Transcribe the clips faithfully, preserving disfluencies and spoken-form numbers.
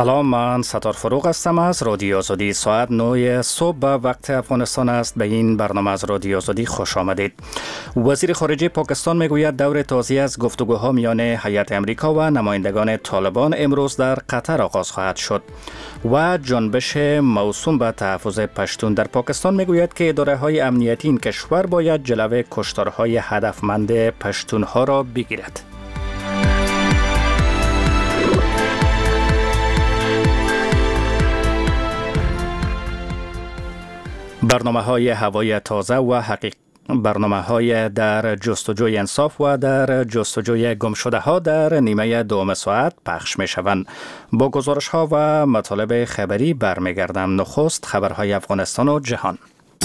سلام، من ستار فروغ هستم از رادیو آزادی. ساعت نه صبح به وقت افغانستان است. به این برنامه از رادیو آزادی خوش آمدید. وزیر خارجه پاکستان میگوید دور تازه از گفتگوها میان هیئت امریکا و نمایندگان طالبان امروز در قطر آغاز خواهد شد. و جنبش موسوم به تحفظ پشتون در پاکستان میگوید که اداره های امنیتی این کشور باید جلوه کشتارهای هدفمند پشتون ها را بگیرد. برنامه های هوای تازه و حقیق برنامه های در جستجوی انصاف و در جستجوی گمشده ها در نیمه دوم ساعت پخش می شوند. با گزارش ها و مطالب خبری برمیگردم. نخست خبرهای افغانستان و جهان.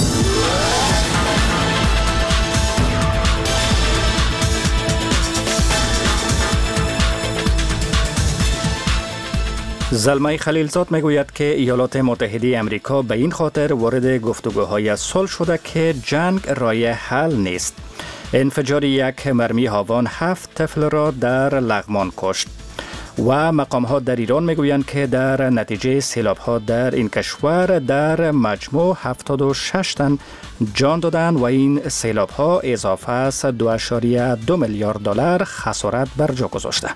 زلمه خلیلزاد میگوید که ایالات متحده امریکا به این خاطر وارد گفتگوهای صلح شده که جنگ رای حل نیست. انفجار یک مرمی هاوان هفت طفل را در لغمان کشت. و مقام ها در ایران میگویند که در نتیجه سیلاب ها در این کشور در مجموع هفتاد و شش تن جان دادن و این سیلاب ها اضافه است دو اشاریه دو میلیارد دلار خسارت بر جا گذاشته.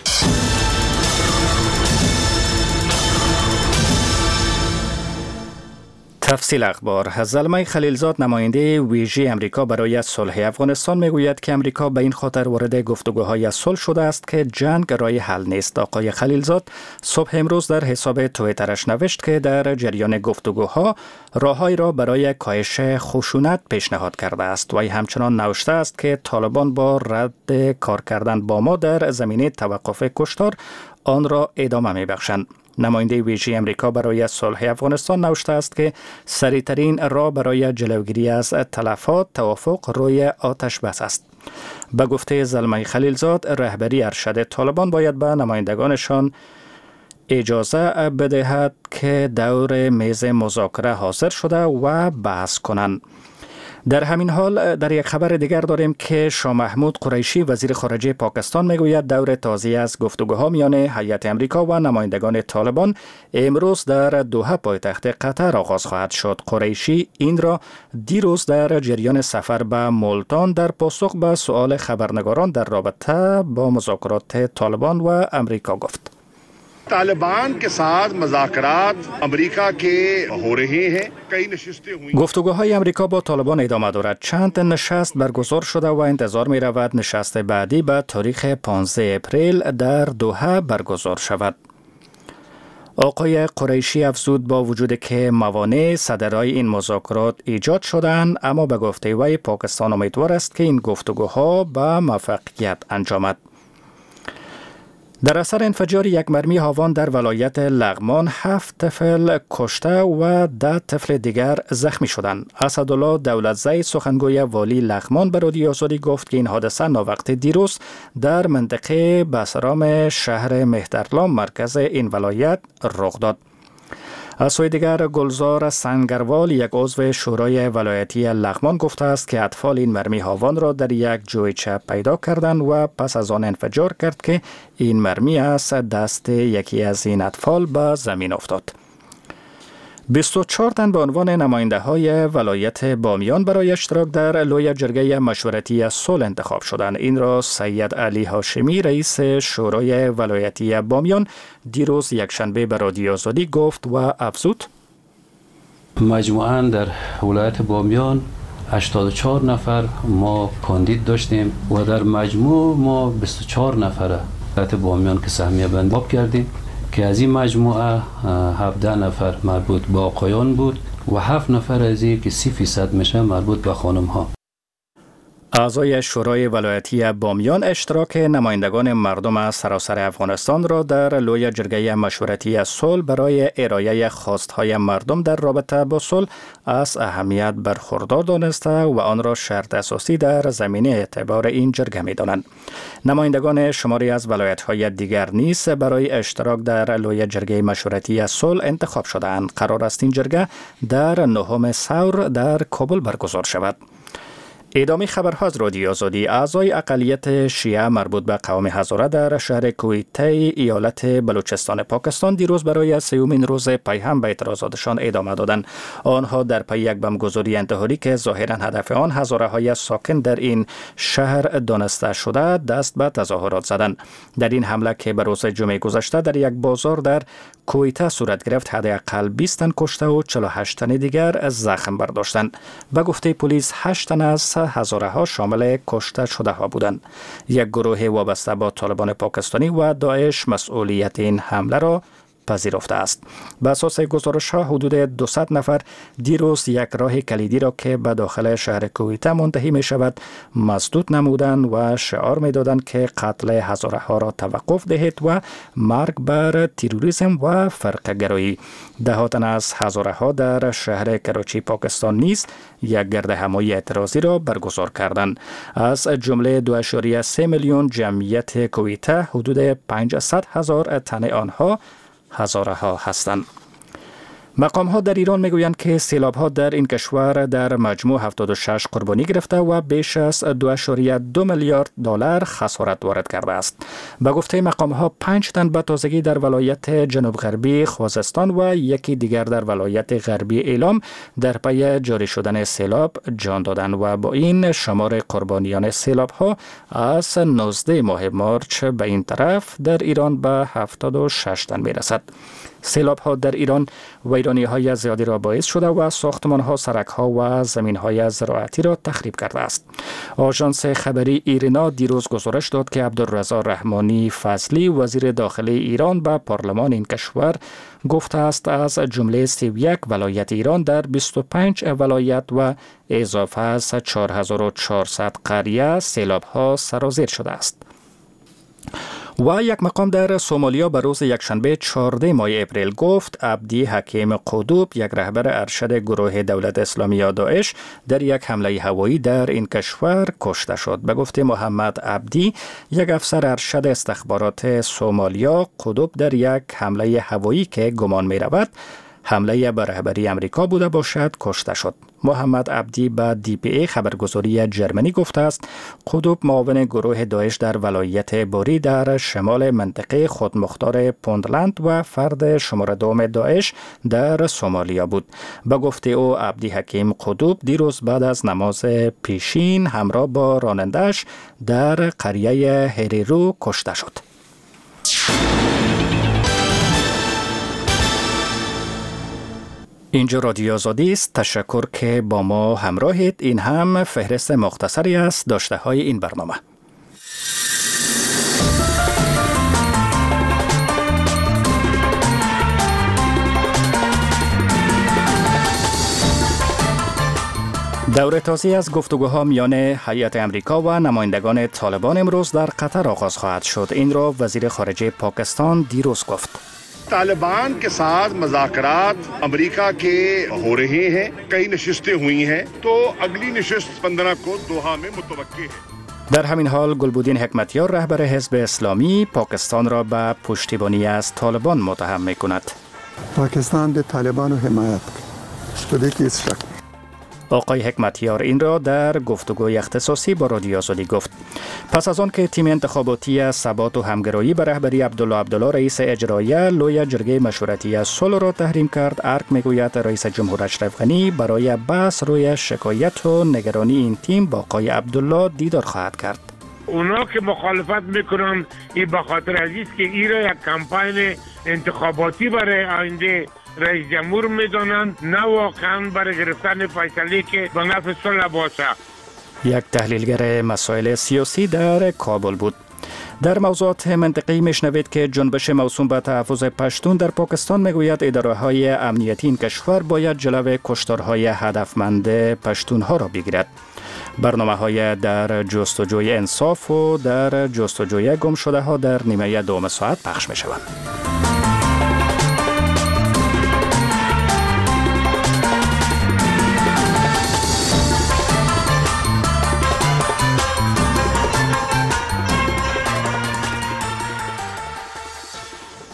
تفصیل اخبار. زلمه خلیلزاد نماینده ویژه امریکا برای صلح افغانستان میگوید که امریکا به این خاطر وارد گفتگوهای صلح شده است که جنگ رای حل نیست. آقای خلیلزاد صبح امروز در حساب توییترش نوشت که در جریان گفتگوها راههایی را برای کاهش خشونت پیشنهاد کرده است. و همچنان نوشته است که طالبان با رد کار کردن با ما در زمینه توقف کشتار آن را ادامه میبخشند. نماینده ویژه امریکا برای صلح افغانستان نوشته است که سریعترین راه برای جلوگیری از تلفات توافق روی آتش بس است. به گفته زلمه خلیلزاد، رهبری ارشد طالبان باید به نمایندگانشان اجازه بدهد که دور میز مذاکره حاضر شده و بحث کنند. در همین حال در یک خبر دیگر داریم که شاه محمود قریشی وزیر خارجه پاکستان میگوید دور تازه از گفتگوها میان هیئت امریکا و نمایندگان طالبان امروز در دوحه پایتخت قطر آغاز خواهد شد. قریشی این را دیروز در جریان سفر به مولتان در پاسخ به سؤال خبرنگاران در رابطه با مذاکرات طالبان و امریکا گفت. طالبان के साथ مذاکرات امریکا के हो रहे हैं. कई नशिस्तें हुई. گفتگوهای امریکا با طالبان ادامه دارد. چند نشست برگزار شده و انتظار می رود نشست بعدی به تاریخ پانزده اپریل در دوحه برگزار شود. آقای قریشی افزود با وجود که موانع صدرای این مذاکرات ایجاد شدند، اما به گفته وی پاکستان امیدوار است که این گفتگوها به موفقیت انجامد. در اثر انفجار یک مرمی هاوان در ولایت لغمان هفت طفل کشته و ده طفل دیگر زخمی شدند. اسدالله دولتزی سخنگوی والی لغمان به رادیو آزادی گفت که این حادثه ناوقت دیروز در منطقه بسرام شهر مهترلام مرکز این ولایت رخ داد. از سوی دیگر گلزار سنگروال یک عضو شورای ولایتی لغمان گفته است که اطفال این مرمی هاوان را در یک جویچه پیدا کردند و پس از آن انفجار کرد که این مرمی از دست یکی از این اطفال به زمین افتاد. بیست و چهار تن به عنوان نماینده های ولایت بامیان برای اشتراک در لوی جرگه مشورتی صلح انتخاب شدند. این را سید علی هاشمی رئیس شورای ولایتی بامیان دیروز یکشنبه به رادیو آزادی گفت و افزود: مجموعاً در ولایت بامیان هشتاد و چهار نفر ما کاندید داشتیم و در مجموع ما بیست و چهار نفر ولایت بامیان که سهمیه بندی کردیم که از این مجموعه هفده نفر مربوط به آقایان بود و هفت نفر از این که سی فیصد میشه مربوط به خانم ها. اعضای شورای ولایتی بامیان اشتراک نمایندگان مردم از سراسر افغانستان را در لوی جرگه مشورتی صلح برای ارائه خواستهای مردم در رابطه با صلح از اهمیت برخوردار دانسته و آن را شرط اساسی در زمینه اعتبار این جرگه می‌دانند. نمایندگان شماری از ولایت‌های دیگر نیز برای اشتراک در لوی جرگه مشورتی صلح انتخاب شده‌اند. قرار است این جرگه در نهم ثور در کابل برگزار شود. ادامه خبرها از رادیو آزادی. اعضای اقلیت شیعه مربوط به قوم هزاره در شهر کویته ایالت بلوچستان پاکستان دیروز برای سیومین روز پی هم به اعتراضاتشان ادامه دادند. آنها در پی یک بمبگذاری انتحاری که ظاهرا هدف آن هزاره های ساکن در این شهر دانسته شده دست به تظاهرات زدند. در این حمله که به روز جمعه گذشته در یک بازار در کویته صورت گرفت، حداقل بیست تن کشته و چهل و هشت تن دیگر زخم برداشتند. به گفته پلیس هشت تن از هزاره ها شامل کشته شده ها بودند. یک گروه وابسته با طالبان پاکستانی و داعش مسئولیت این حمله را پذیرفته است. به اساس گزارش ها حدود دویست نفر دیروز یک راه کلیدی را که به داخل شهر کویته منتهی می شود مسدود نمودند و شعار می دادند که قتل هزاره ها را توقف دهید و مرگ بر تروریسم و فرقه گرایی. ده تن از هزاره ها در شهر کراچی پاکستان نیز یک گرد همایی اعتراضی را برگزار کردند. از جمله دو ممیز سه میلیون جمعیت کویته حدود پانصد هزار تن آنها هزاره ها هستند. مقام ها در ایران میگویند که سیلاب ها در این کشور در مجموع هفتاد و شش قربانی گرفته و بیش از دو ممیز دو میلیارد دلار خسارت وارد کرده است. به گفته مقام ها پنج تن به تازگی در ولایت جنوب غربی خوزستان و یکی دیگر در ولایت غربی ایلام در پی جاری شدن سیلاب جان دادند و با این شمار قربانیان سیلاب ها از نوزده ماه مارچ به این طرف در ایران به هفتاد و شش تن میرسد. سیلاب ها در ایران ویرانی های زیادی را باعث شده و ساختمان ها، سرک ها و زمین های زراعتی را تخریب کرده است. آژانس خبری ایرنا دیروز گزارش داد که عبدالرضا رحمانی فضلی وزیر داخلی ایران به پارلمان این کشور گفته است از جمله سی و یک ولایت ایران در بیست و پنج ولایت و اضافه از چهار هزار و چهارصد قریه سیلاب ها سرازیر شده است. و یک مقام در سومالیا به روز یکشنبه چهاردهم ماه اپریل گفت عبدی حکیم قدوب، یک رهبر ارشد گروه دولت اسلامی یا داعش، در یک حمله هوایی در این کشور کشته شد. به گفته محمد عبدی، یک افسر ارشد استخبارات سومالیا، قدوب در یک حمله هوایی که گمان می رود حمله به رهبری امریکا بوده باشد کشته شد. محمد عبدی به دی پی ای خبرگزاری جرمنی گفته است قدوب معاون گروه داعش در ولایت بوری در شمال منطقه خودمختار پوندلند و فرد شماره دوم داعش در سومالیا بود. به گفته او عبدی حکیم قدوب دیروز بعد از نماز پیشین همراه با رانندش در قریه هریرو کشته شد. اینجا رادیو آزادی است. تشکر که با ما همراهید. این هم فهرست مختصری است داشته های این برنامه. دور تازه از گفتگوها میان هیئت امریکا و نمایندگان طالبان امروز در قطر آغاز خواهد شد. این را وزیر خارجه پاکستان دیروز گفت. तालिबान के साथ मुज़ाकरात अमेरिका के हो रहे हैं, कई नशिस्तें हुई हैं, तो अगली नशिस्त पंद्रह को दोहा में मुतवक्की है. در همین حال گلبودین حکمتیار رهبر حزب اسلامی پاکستان را به پشتیبانی از طالبان متهم می‌کند. پاکستان به طالبان حمایت شده که شک. آقای حکمتیار این را در گفتگوی اختصاصی با رادیو آزادی گفت. پس از آن که تیم انتخاباتی ثبات و همگرایی به رهبری عبدالله عبدالله رئیس اجرایی لوی جرگه مشورتی صلح را تحریم کرد، ارک میگوید رئیس جمهور اشرف غنی برای بحث روی شکایت و نگرانی این تیم با آقای عبدالله دیدار خواهد کرد. اونا که مخالفت میکنن این به خاطر عزیز که این را یک کمپاین انتخاباتی برای آینده رئیس جمهور میدانند، نه واقعا برای گرفتن فیصله که به نفع صلح باشه. یک تحلیلگر مسائل سیاسی در کابل بود. در موضوعات منطقی میشنوید که جنبش موسوم به تحفظ پشتون در پاکستان میگوید اداره‌های امنیتی این کشور باید جلو کشتارهای هدفمند پشتونها را بگیرد. برنامه‌های در جستجوی انصاف و در جستجوی گم شده ها در نیمه دوم ساعت پخش میشوند.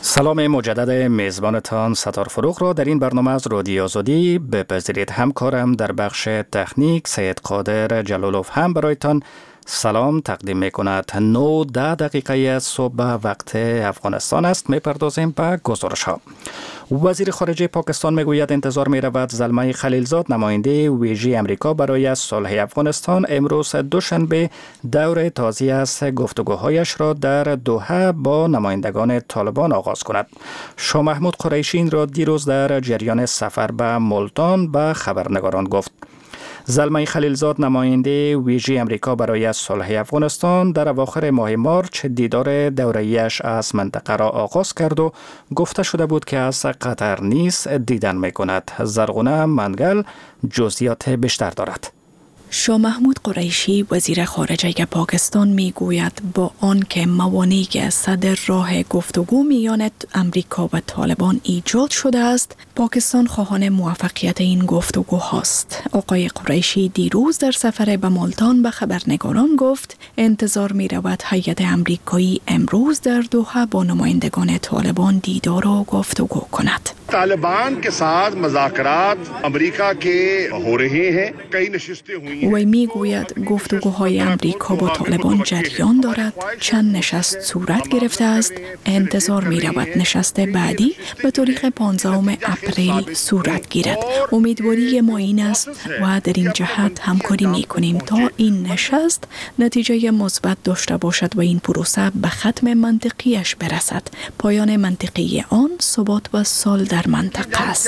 سلام مجدد میزبانتان ستار فروغ را در این برنامه از رادیو آزادی بپذیرید. همکارم در بخش تکنیک سید قادر جلالوف هم برایتان سلام تقدیم می کند. نه ده دقیقه صبح وقت افغانستان است. می پردازیم به گزارش ها. وزیر خارجه پاکستان می گوید انتظار می رود زلمه خلیلزاد نماینده ویژه امریکا برای صلح افغانستان امروز دوشنبه دور تازه از گفتگوهایش را در دوحه با نمایندگان طالبان آغاز کند. شاه محمود قریشی این را دیروز در جریان سفر به ملتان به خبرنگاران گفت. زلمه خلیلزاد نماینده ویژه امریکا برای صلح افغانستان در اواخر ماه مارچ دیدار دوره‌ایش از منطقه را آغاز کرد و گفته شده بود که از قطر نیز دیدن می کند. زرغونه منگل جزئیات بیشتر دارد. شاه محمود قریشی وزیر خارجه پاکستان می گوید با آنکه موانعی صدر راه گفتگو میان امریکا و طالبان ایجاد شده است، پاکستان خواهان موفقیت این گفتگو هاست. آقای قریشی دیروز در سفر به ملتان به خبرنگاران گفت انتظار می رود هیئت امریکایی امروز در دوحه با نمایندگان طالبان دیدار و گفتگو کند. طالبان के साथ مذاکرات امریکا के हो रहे हैं कई नशिस्तें हुई हैं. وی می گوید گفتگوهای امریکا با طالبان جریان دارد. چند نشست صورت گرفته است. انتظار می رود نشست بعدی به تاریخ پانزدهم اپریل صورت گیرد. امیدواری ما این است و در این جهت همکاری می کنیم تا این نشست نتیجه مثبت داشته باشد و این پروسه به ختم منطقیش برسد. پایان منطقی آن ثبات و صلح در منطقه است.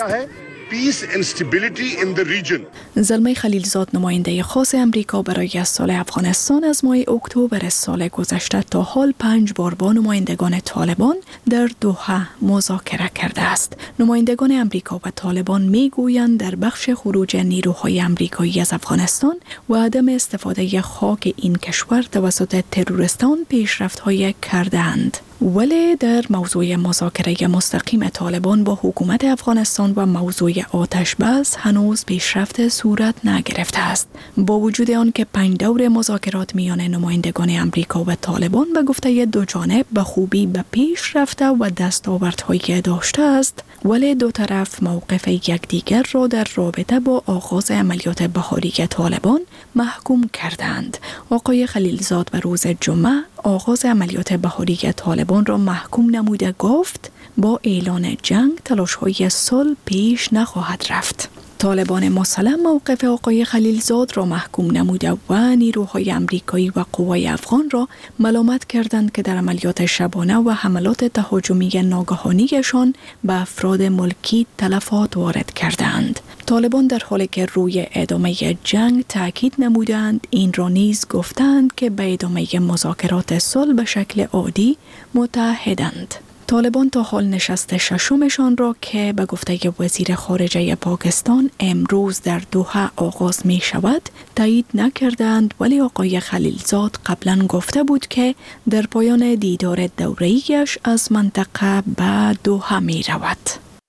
زلمه خلیلزاد نماینده خاص امریکا برای صلح افغانستان از ماه اکتبر سال گذشته تا حال پنج بار با نمایندگان طالبان در دوحه مذاکره کرده است. نمایندگان امریکا و طالبان میگویند در بخش خروج نیروهای امریکایی از افغانستان و عدم استفاده خاک این کشور توسط تروریستان پیشرفت‌های کرده‌اند. ولی در موضوع مذاکره مستقیم طالبان با حکومت افغانستان و موضوع آتش بس هنوز پیشرفت صورت نگرفته است. با وجود آن که پنج دور مذاکرات میان نمایندگان امریکا و طالبان به گفته دو جانب به خوبی به پیش رفته و دستاوردهایی داشته است، ولی دو طرف موقف یکدیگر را در رابطه با آغاز عملیات بهاری طالبان محکوم کردند. آقای خلیلزاد به روز جمعه آغاز عملیات بهاری طالبان را محکوم نموده گفت با اعلان جنگ تلاش‌های صلح پیش نخواهد رفت. طالبان مسلم موقف آقای خلیلزاد را محکوم نموده و نیروهای امریکایی و قوای افغان را ملامت کردند که در عملیات شبانه و حملات تهاجمی ناگهانیشان به افراد ملکی تلفات وارد کردند. طالبان در حالی که روی ادامه جنگ تاکید نمودند، این را نیز گفتند که به ادامه مذاکرات صلح به شکل عادی متحدند. طالبان تا حال نشست ششمشان را که به گفته وزیر خارجه پاکستان امروز در دوحه آغاز می شود تایید نکردند، ولی آقای خلیلزاد قبلا گفته بود که در پایان دیدار دوره‌ایش از منطقه به دوحه می رود.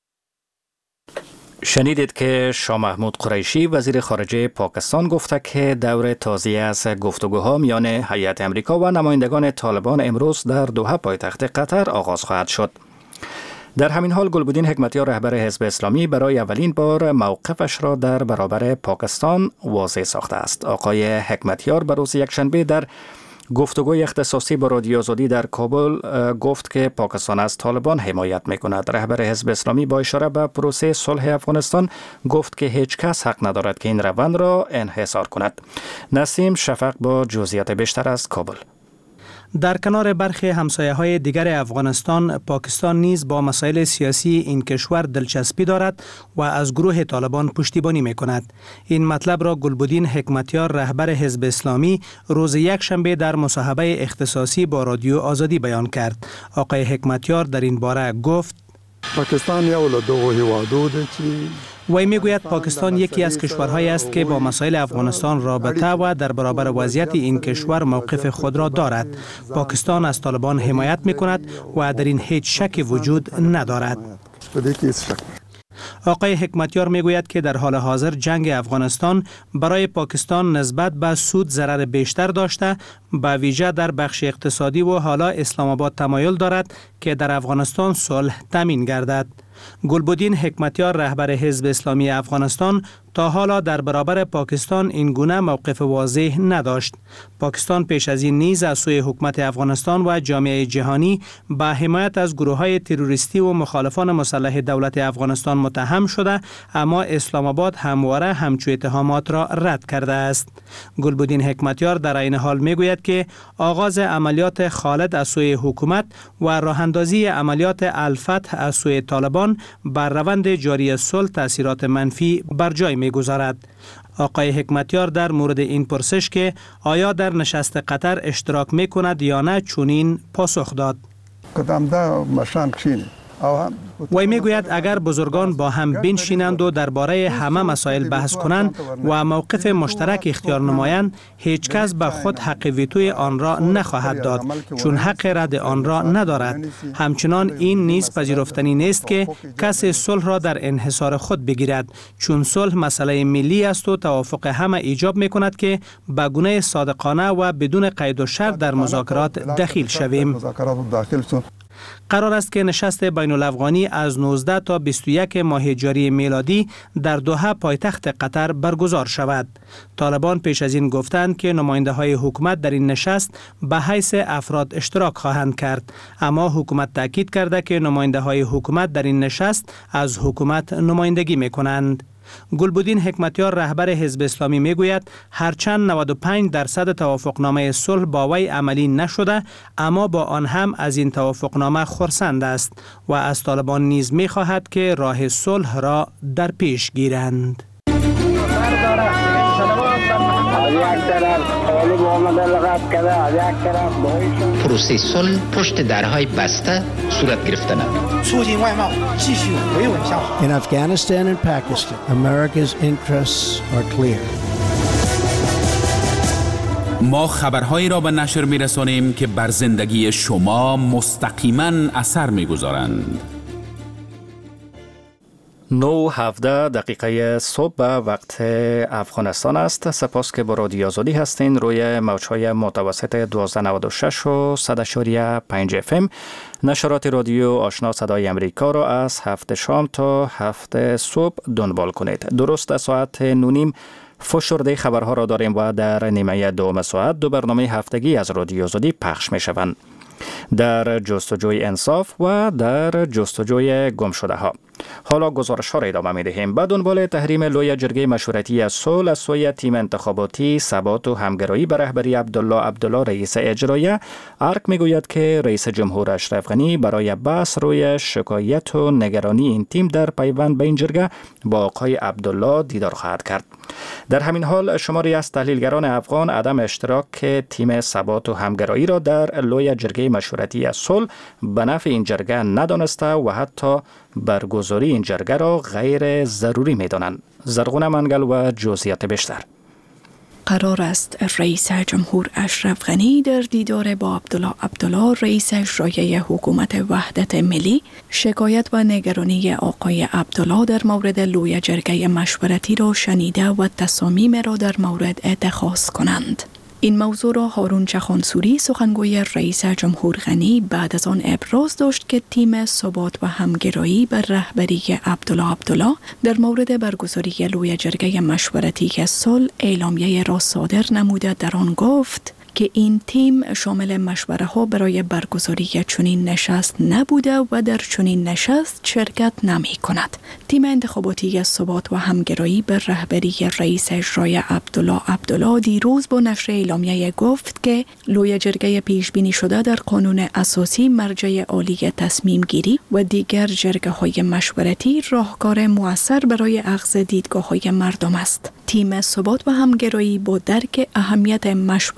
شنیدید که شاه محمود قریشی وزیر خارجه پاکستان گفته که دور تازه از گفتگوها میان هیئت امریکا و نمایندگان طالبان امروز در دوحه پایتخت قطر آغاز خواهد شد. در همین حال گلبدین حکمتیار رهبر حزب اسلامی برای اولین بار موقفش را در برابر پاکستان واضح ساخته است. آقای حکمتیار به روز یکشنبه در گفتگوی اختصاصی با رادیو آزادی در کابل گفت که پاکستان از طالبان حمایت می‌کند. رهبر حزب اسلامی با اشاره به پروسه صلح افغانستان گفت که هیچ کس حق ندارد که این روند را انحصار کند. نسیم شفق با جزئیات بیشتر از کابل. در کنار برخی همسایه‌های دیگر افغانستان، پاکستان نیز با مسائل سیاسی این کشور دلچسپی دارد و از گروه طالبان پشتیبانی می‌کند. این مطلب را گلبدین حکمتیار رهبر حزب اسلامی روز یکشنبه در مصاحبه اختصاصی با رادیو آزادی بیان کرد. آقای حکمتیار در این باره گفت: پاکستان یو له دغو هیوادو ده چې وی میگوید پاکستان یکی از کشورهایی است که با مسائل افغانستان رابطه و در برابر وضعیت این کشور موقف خود را دارد. پاکستان از طالبان حمایت میکند و در این هیچ شکی وجود ندارد. آقای حکمتیار میگوید که در حال حاضر جنگ افغانستان برای پاکستان نسبت به سود ضرر بیشتر داشته، به ویژه در بخش اقتصادی، و حالا اسلام آباد تمایل دارد که در افغانستان صلح تامین گردد. گلبدین حکمتیار رهبر حزب اسلامی افغانستان تا حالا در برابر پاکستان این گونه موقف واضح نداشت. پاکستان پیش از این نیز از سوی حکومت افغانستان و جامعه جهانی به حمایت از گروه‌های تروریستی و مخالفان مسلح دولت افغانستان متهم شده، اما اسلام آباد همواره همچو اتهامات را رد کرده است. گلبدین حکمتیار در این حال میگوید که آغاز عملیات خالد از سوی حکومت و راه اندازی عملیات الفتح از سوی طالبان بر روند جاری صلح تاثیرات منفی بر جای می‌گذارد. آقای حکمتیار در مورد این پرسش که آیا در نشست قطر اشتراک می‌کند یا نه چنین پاسخ داد. وی میگوید اگر بزرگان با هم بنشینند و درباره همه مسائل بحث کنند و موقف مشترک اختیار نمایند، هیچ کس به خود حق ویتوی آن را نخواهد داد، چون حق رد آن را ندارد. همچنان این نیز پذیرفتنی نیست که کسی صلح را در انحصار خود بگیرد، چون صلح مسئله ملی است و توافق همه ایجاب میکند که به گونه صادقانه و بدون قید و شرط در مذاکرات دخیل شویم. قرار است که نشست بین الافغانی از نوزده تا بیست و یک ماه جاری میلادی در دوحه پایتخت قطر برگزار شود. طالبان پیش از این گفتند که نماینده های حکومت در این نشست به حیث افراد اشتراک خواهند کرد، اما حکومت تاکید کرده که نماینده های حکومت در این نشست از حکومت نمایندگی می کنند. گلبدین حکمتیار رهبر حزب اسلامی میگوید هرچند نود و پنج درصد توافقنامه صلح با وی عملی نشده، اما با آن هم از این توافقنامه خرسند است و از طالبان نیز میخواهد که راه صلح را در پیش گیرند. پروسه صلح پشت درهای بسته صورت گرفتن. In Afghanistan and Pakistan, America's interests are clear. ما خبرهایی را به نشر می‌رسانیم که بر زندگی شما مستقیما اثر می‌گذارند. نه هفده دقیقه صبح به وقت افغانستان است. سپاس که با رادیو آزادی هستین روی موج‌های متوسط دوازده نود و شش و صد و پنج اف ام. نشرات رادیو آشنا صدای امریکا را از هفت شام تا هفت صبح دنبال کنید. درست ساعت نونیم فشرده خبرها را داریم و در نیمه دوم ساعت دو برنامه هفتگی از رادیو آزادی پخش می شوند. در جستجوی انصاف و در جستجوی گم شده ها. حالا گزارش ها را ادامه می دهیم. به دنبال تحریم لوی جرگه مشورتی صلح از سوی تیم انتخاباتی ثبات و همگرایی به رهبری عبدالله عبدالله رئیس اجرایی، ارک می گوید که رئیس جمهور اشرف غنی برای بحث روی شکایت و نگرانی این تیم در پیوند به این جرگه با آقای عبدالله دیدار خواهد کرد. در همین حال شماری از تحلیلگران افغان عدم اشتراک تیم ثبات و همگرایی را در لوی جرگه مشورتی صلح به نفع این جرگه ندانسته و حتی برگزاری این جرگه را غیر ضروری می دانند. زرغون منگل و جزئیات بیشتر. قرار است رئیس جمهور اشرف غنی در دیدار با عبدالله عبدالله رئیس اجرایی حکومت وحدت ملی شکایت و نگرانی آقای عبدالله در مورد لوی جرگه مشورتی را شنیده و تصامیم را در مورد اتخاذ کنند. این موضوع را هارون چخانسوری سخنگوی رئیس جمهور غنی بعد از آن ابراز داشت که تیم ثبات و همگرایی بر رهبری عبدالله عبدالله در مورد برگزاری لوی جرگه مشورتی صلح اعلامیه را صادر نموده. در آن گفت که این تیم شامل مشوره ها برای برگزاری چنین نشست نبوده و در چنین نشست شرکت نمی کند. تیم انتخاباتی ثبات و همگرایی به رهبری رئیس اجرایی عبدالله عبدالله دیروز با نشر اعلامیه گفت که لوی جرگه پیش بینی شده در قانون اساسی مرجع عالی تصمیم گیری و دیگر جرگه های مشورتی راهکار مؤثر برای اخذ دیدگاه های مردم است. تیم ثبات و همگرایی با درک اهمیت مشوره ها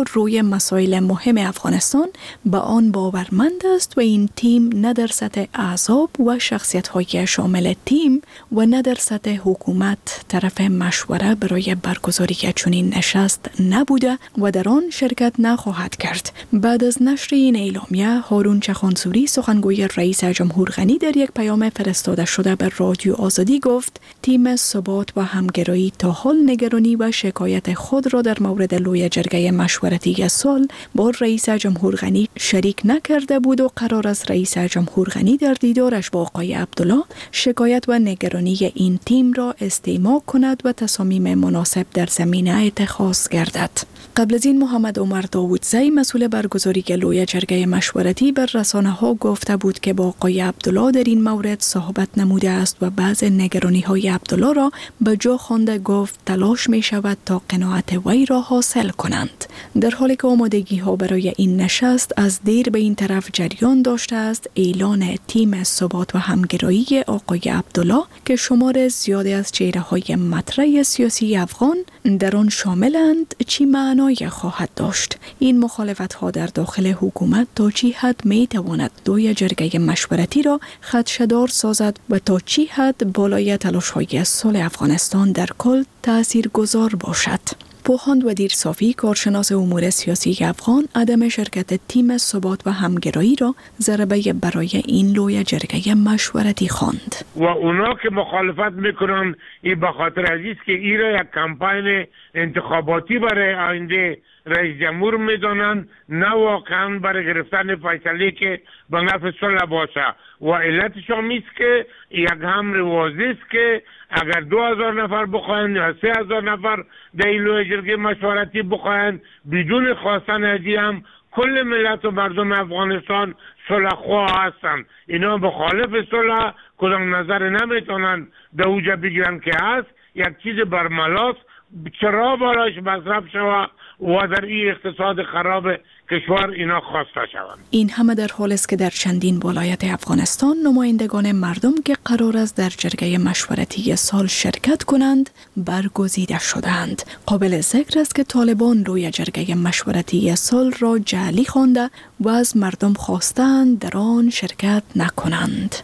روی مسائل مهم افغانستان به آن باورمند است و این تیم نه در سطح اعضاب و شخصیت‌های شامل تیم و نه در سطح حکومت طرف مشوره برای برگزاری چنین نشست نبوده و در آن شرکت نخواهد کرد. بعد از نشر این اعلامیه، هارون چخانسوری سخنگوی رئیس جمهور غنی در یک پیام فرستاده شده به رادیو آزادی گفت تیم ثبات و همگرایی تا حال نگرانی و شکایت خود را در مورد لوی جرگه مشورتی سال با رئیس جمهور غنی شریک نکرده بود و قرار است رئیس جمهور غنی در دیدارش با آقای عبدالله شکایت و نگرانی این تیم را استماع کند و تصامیم مناسب در زمینه اتخاذ گردد. قبل از این محمد عمر داوودزی مسئول برگزاری لوی جرگه مشورتی بر رسانه ها گفته بود که با آقای عبدالله در این مورد صحبت نموده است و بعض نگرانی های عبدالله را به جا خوانده گفت تلاش می شود تا قناعت وی را حاصل کنند. در حالی که آمادگی ها برای این نشست از دیر به این طرف جریان داشته است، اعلان تیم ثبات و همگرایی آقای عبدالله که شمار زیادی از چهره های مطرح سیاسی افغان در آن شاملند چی معنای خواهد داشت؟ این مخالفت ها در داخل حکومت تا چی حد می تواند دوی جرگه مشورتی را خدشه‌دار سازد و تا چی حد بالای تلاش های صلح افغانستان در کل تأثیر گذار باشد؟ پوهاند و دیرصافی کارشناس امور سیاسی افغان عدم شرکت تیم ثبات و همگرایی را ضربه برای این لوی جرگه مشورتی خواند. و اونا که مخالفت میکنن این به خاطر عزیز که این را یک کمپاین انتخاباتی برای آینده رئیس جمهور میدانند، نه واقعا برای گرفتن فیصله که به نفع صلح باشه. و علتش هم است که یک امر واضح است که اگر دو هزار نفر بخواهند یا سه هزار نفر در این لوی جرگه مشورتی بخواهند بدون خواستن ازی هم کل ملت و مردم افغانستان صلح خواه هستند. اینا مخالف صلح کدام نظر نمیتونن در اوجه بگیرن که هست یک چیز برملاس چرا برایش مصرف شود و در این اقتصاد خراب کشور اینا خواسته شوند. این همه در حال است که در چندین ولایت افغانستان نمایندگان مردم که قرار است در جرگه مشورتی سال شرکت کنند برگزیده شدند. قابل ذکر است که طالبان روی جرگه مشورتی سال را جعلی خوانده و از مردم خواستند در آن شرکت نکنند.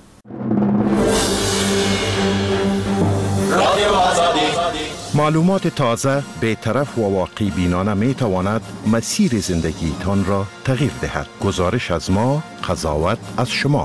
معلومات تازه، بی‌طرف و واقعی بینانه می تواند مسیر زندگی تان را تغییر دهد. گزارش از ما، قضاوت از شما.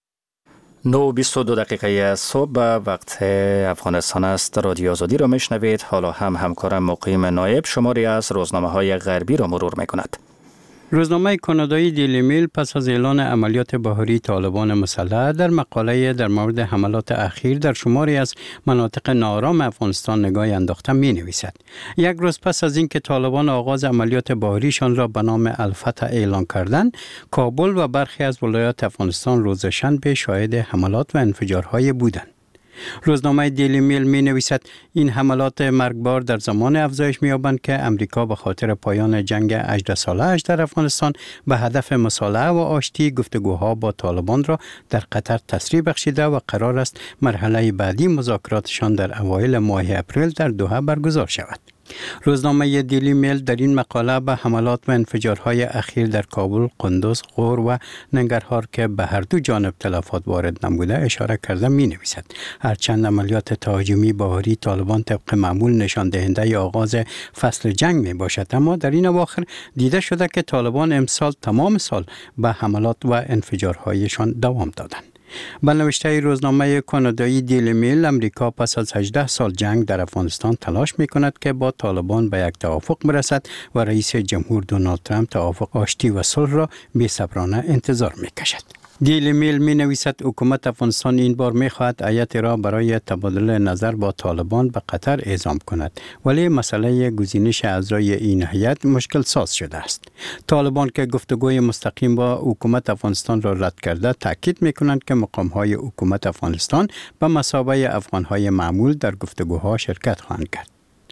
نه و بیست و دو دقیقه صبح وقت افغانستان است. رادیو آزادی را میشنوید. حالا هم همکارم مقیم نایب شماری از روزنامه های غربی را مرور می کند. روزنامه کانادایی دیلی میل پس از اعلان عملیات بهاری طالبان مسلح در مقاله در مورد حملات اخیر در شماری از مناطق ناآرام افغانستان نگاهی انداخته می نویسد. یک روز پس از اینکه طالبان آغاز عملیات بهاریشان را به نام الفتح اعلان کردند، کابل و برخی از ولایات افغانستان روز شنبه شاهد حملات و انفجارهای بودند. روزنامه دیلی میل می نویسد این حملات مرگبار در زمان افزایش می یابند که امریکا به خاطر پایان جنگ هجده ساله اش در افغانستان به هدف مصالحه و آشتی گفتگوها با طالبان را در قطر تسریع بخشیده و قرار است مرحله بعدی مذاکراتشان در اوایل ماه اپریل در دوحه برگزار شود. روزنامه دیلی میل در این مقاله به حملات و انفجارهای اخیر در کابل، قندوز، غور و ننگرهار که به هر دو جانب تلفات وارد نموده اشاره کرده می نویسد. هرچند عملیات تهاجمی بهاری طالبان طبق معمول نشان دهنده آغاز فصل جنگ می باشد، اما در این اواخر دیده شده که طالبان امسال تمام سال به حملات و انفجارهایشان دوام دادند. به نوشته روزنامه کانادایی دیلی میل، امریکا پس از هجده سال جنگ در افغانستان تلاش می کند که با طالبان به یک توافق برسد و رئیس جمهور دونالد ترامپ توافق آشتی و صلح را بی‌صبرانه انتظار می کشد. دیلی میل می نویسد حکومت افغانستان این بار می خواهد هیئتی را برای تبادل نظر با طالبان به قطر اعزام کند، ولی مسئله گزینش اعضای این هیئت مشکل ساز شده است. طالبان که گفتگوی مستقیم با حکومت افغانستان را رد کرده تاکید می کنند که مقام های حکومت افغانستان به مثابه افغان های معمول در گفتگوها شرکت خواهند کرد.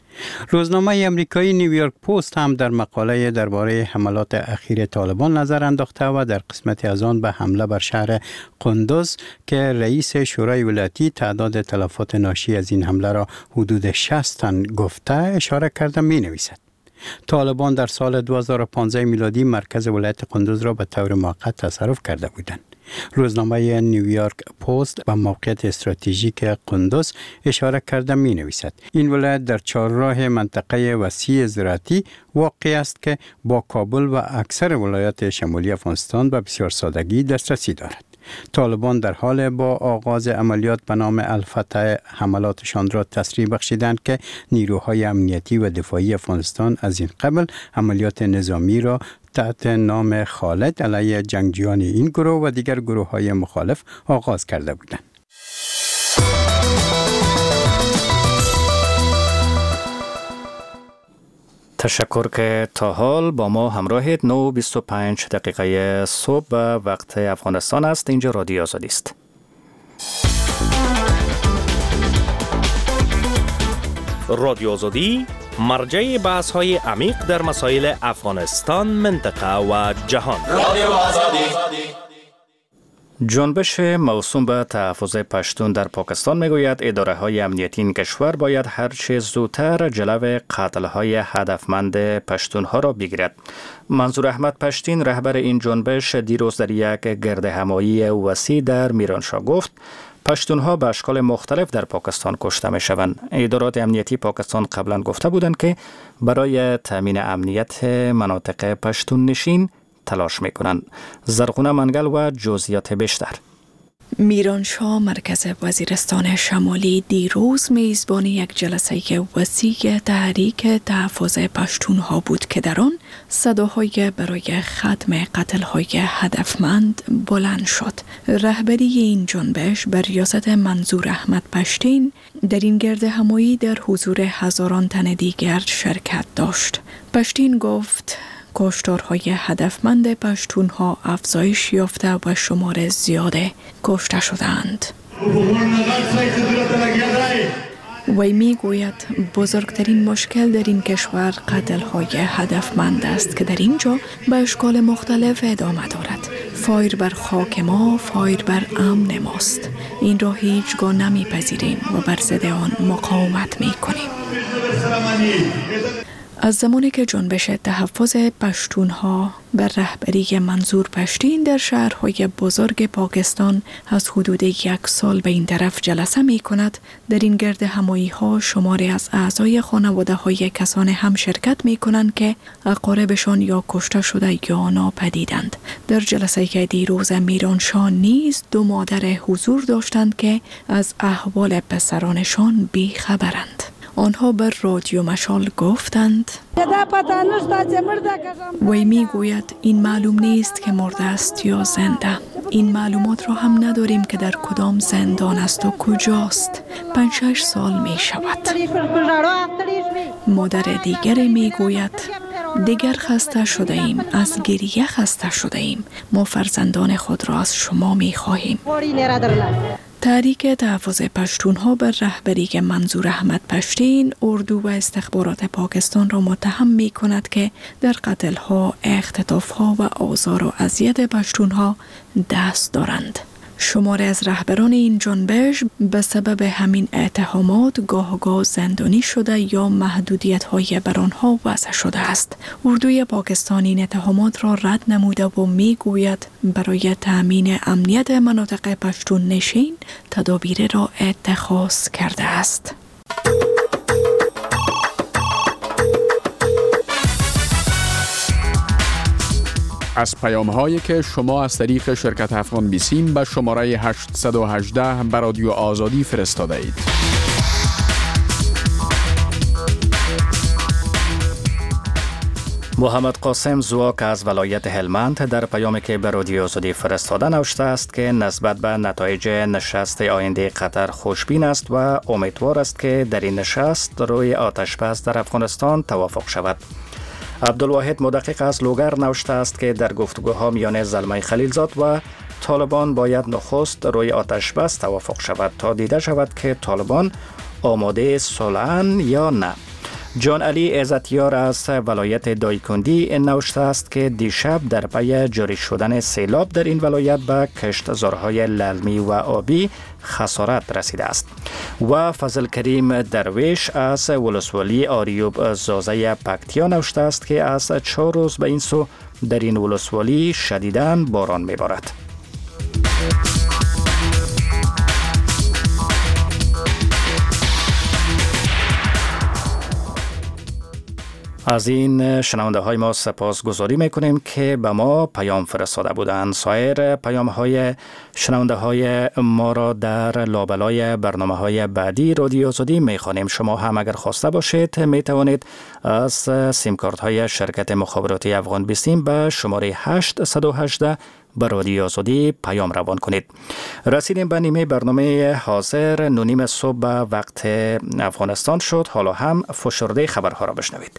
روزنامه امریکایی نیویورک پست هم در مقاله درباره حملات اخیر طالبان نظر انداخته و در قسمتی از آن به حمله بر شهر قندوز که رئیس شورای ولایتی تعداد تلفات ناشی از این حمله را حدود شصت تن گفته اشاره کرده می نویسد. طالبان در سال دو هزار و پانزده میلادی مرکز ولایت قندوز را به طور موقت تصرف کرده بودند. روزنامه نیویورک پست به موقعیت استراتژیک قندوز اشاره کرده می نویسد این ولایت در چهارراه منطقه وسیع زراعتی واقع است که با کابل و اکثر ولایات شمالی افغانستان به بسیار سادگی دسترسی دارد. طالبان در حال با آغاز عملیات به نام الفتح حملاتشان را تسریع بخشیدند که نیروهای امنیتی و دفاعی افغانستان از این قبل عملیات نظامی را تحت نام خالد علیه جنگجویان این گروه و دیگر گروه‌های مخالف آغاز کرده بودند. تشکر که تا حال با ما همراهید. نه و بیست و پنج دقیقه صبح وقت افغانستان است. اینجا رادیو آزادی است. رادیو آزادی مرجع بحث های عمیق در مسائل افغانستان، منطقه و جهان. رادیو آزادی. جنبش موسوم به تحفظ پشتون در پاکستان میگوید اداره های امنیتی این کشور باید هر چه زودتر جلو قتل های هدفمند پشتون ها را بگیرد. منظور احمد پشتین رهبر این جنبش دیروز در یک گرد همایی وسیع در میرانشاه گفت پشتون ها به اشکال مختلف در پاکستان کشته می شوند. ادارات امنیتی پاکستان قبلا گفته بودند که برای تامین امنیت مناطق پشتون نشین تلاش می کنند. زرغونه منگل و جزئیات بیشتر. میرانشاه مرکز وزیرستان شمالی دیروز میزبان یک جلسه وسیع تحریک تحفظ پشتونها بود که در آن صداهای برای ختم قتل‌های هدفمند بلند شد. رهبری این جنبش بر ریاست منظور احمد پشتین در این گرد همایی در حضور هزاران تن دیگر شرکت داشت. پشتین گفت کشتارهای هدفمند پشتونها افزایش یافته و شمار زیاده کشته شدند. وی می گوید بزرگترین مشکل در این کشور قتل‌های هدفمند است که در اینجا به اشکال مختلف ادامه دارد. فایر بر خاک ما، فایر بر امن ماست. این را هیچگاه نمیپذیریم و بر ضد آن مقاومت می کنیم. از زمانی که جنبش تحفظ پشتونها بر رهبری منظور پشتین در شهرهای بزرگ پاکستان از حدود یک سال به این طرف جلسه می کند، در این گرد همایی ها شماری از اعضای خانواده های کسان هم شرکت می کنند که اقاربشان یا کشته شده یا ناپدیدند. در جلسه که دیروز میرانشاه نیز دو مادر حضور داشتند که از احوال پسرانشان بی خبرند. آنها بر رادیو مشال گفتند وی می گوید این معلوم نیست که مرده است یا زنده. این معلومات را هم نداریم که در کدام زندان است و کجاست. پنج شش سال می شود. مادر دیگر می گوید دیگر خسته شده ایم، از گریه خسته شده ایم. ما فرزندان خود را از شما می خواهیم. تحریک تحفظ پشتونها بر رهبری منظور احمد پشتین اردو و استخبارات پاکستان را متهم می کند که در قتل‌ها، اختطاف‌ها و آزار و اذیت پشتونها دست دارند. شماری از رهبران این جنبش به سبب همین اتهامات گاه گاه زندانی شده یا محدودیت‌های بر آنها وضع شده است. اردوی پاکستانی این اتهامات را رد نموده و میگوید برای تأمین امنیت مناطق پشتون نشین تدابیر را اتخاذ کرده است. از پیام هایی که شما از طریق شرکت افغان بیسیم به شماره هشتصد و هجده به رادیو آزادی فرستاده اید. محمد قاسم زواک از ولایت هلمند در پیامی که به رادیو آزادی فرستاده نوشته است که نسبت به نتایج نشست آینده قطر خوشبین است و امیدوار است که در این نشست روی آتش‌بس در افغانستان توافق شود. عبدالواحد مدقق از لوگر نوشته است که در گفتگوها میان زلمه خلیلزاد و طالبان باید نخست روی آتش بس توافق شود تا دیده شود که طالبان آماده صلح‌اند یا نه. جان علی عزتیار از ولایت دایکندی نوشته است که دیشب در پی جاری شدن سیلاب در این ولایت به کشتزارهای للمی و آبی خسارت رسیده است. و فضل کریم درویش از ولسوالی آریوب زازه پکتیا نوشته است که از چهار روز به این سو در این ولسوالی شدیداً باران میبارد. از این شنونده های ما سپاس گذاری میکنیم که به ما پیام فرستاده بودند. سایر پیام های شنونده های ما را در لابلای برنامه های بعدی رادیو آزادی میخوانیم. شما هم اگر خواسته باشید می توانید از سیم کارت های شرکت مخابراتی افغان بیسیم به شماره هشت یک هشت به رادیو آزادی پیام روان کنید. رسیدیم به نیمه برنامه حاضر. نونیم صبح به وقت افغانستان شد. حالا هم فشرده خبرها را بشنوید.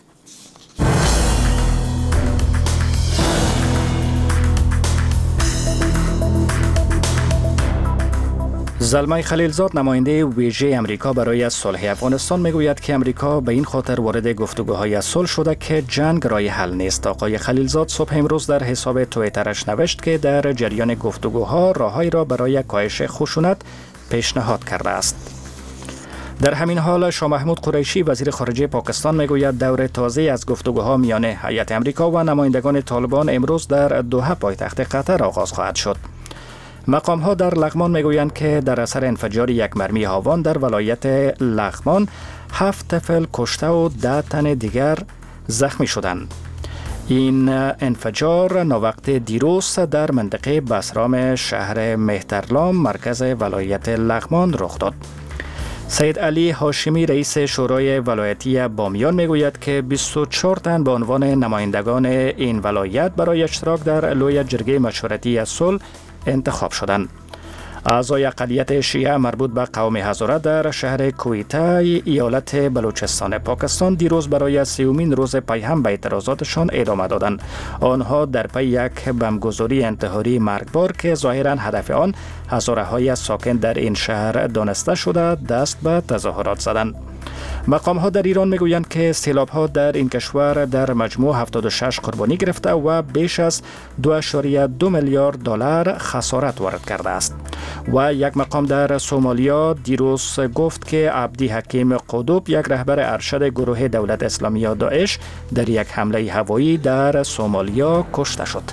زلمه خلیلزاد نماینده ویژه امریکا برای صلح افغانستان میگوید که امریکا به این خاطر وارد گفتگوهای صلح شده که جنگ راه حل نیست. آقای خلیلزاد صبح امروز در حساب توییترش نوشت که در جریان گفتگوها راههایی را برای کاهش خشونت پیشنهاد کرده است. در همین حال شاه محمود قریشی وزیر خارجه پاکستان میگوید دور تازه از گفتگوها میان هیئت امریکا و نمایندگان طالبان امروز در دوحه پایتخت قطر آغاز خواهد شد. مقام ها در لغمان میگویند که در اثر انفجار یک مرمی هاوان در ولایت لغمان هفت طفل کشته و ده تن دیگر زخمی شدند. این انفجار ناوقت دیروز در منطقه بسرام شهر مهترلام مرکز ولایت لغمان رخ داد. سید علی هاشمی رئیس شورای ولایتی بامیان میگوید که بیست و چهار تن به عنوان نمایندگان این ولایت برای اشتراک در لوی جرگه مشورتی صلح انتخاب شدند. اعضای اقلیت شیعه مربوط به قوم هزاره در شهر کویته ایالت بلوچستان پاکستان دیروز برای سیومین روز پی هم به اعتراضاتشان ادامه دادند. آنها در پی یک بمبگذاری انتحاری مرگبار که ظاهرا هدف آن هزاره های ساکن در این شهر دانسته شده دست به تظاهرات زدند. مقام ها در ایران میگویند که سیلاب ها در این کشور در مجموع هفتاد و شش قربانی گرفته و بیش از دو ممیز دو میلیارد دلار خسارت وارد کرده است. و یک مقام در سومالیا دیروز گفت که عبدی حکیم قطب یک رهبر ارشد گروه دولت اسلامی داعش در یک حمله هوایی در سومالیا کشته شد.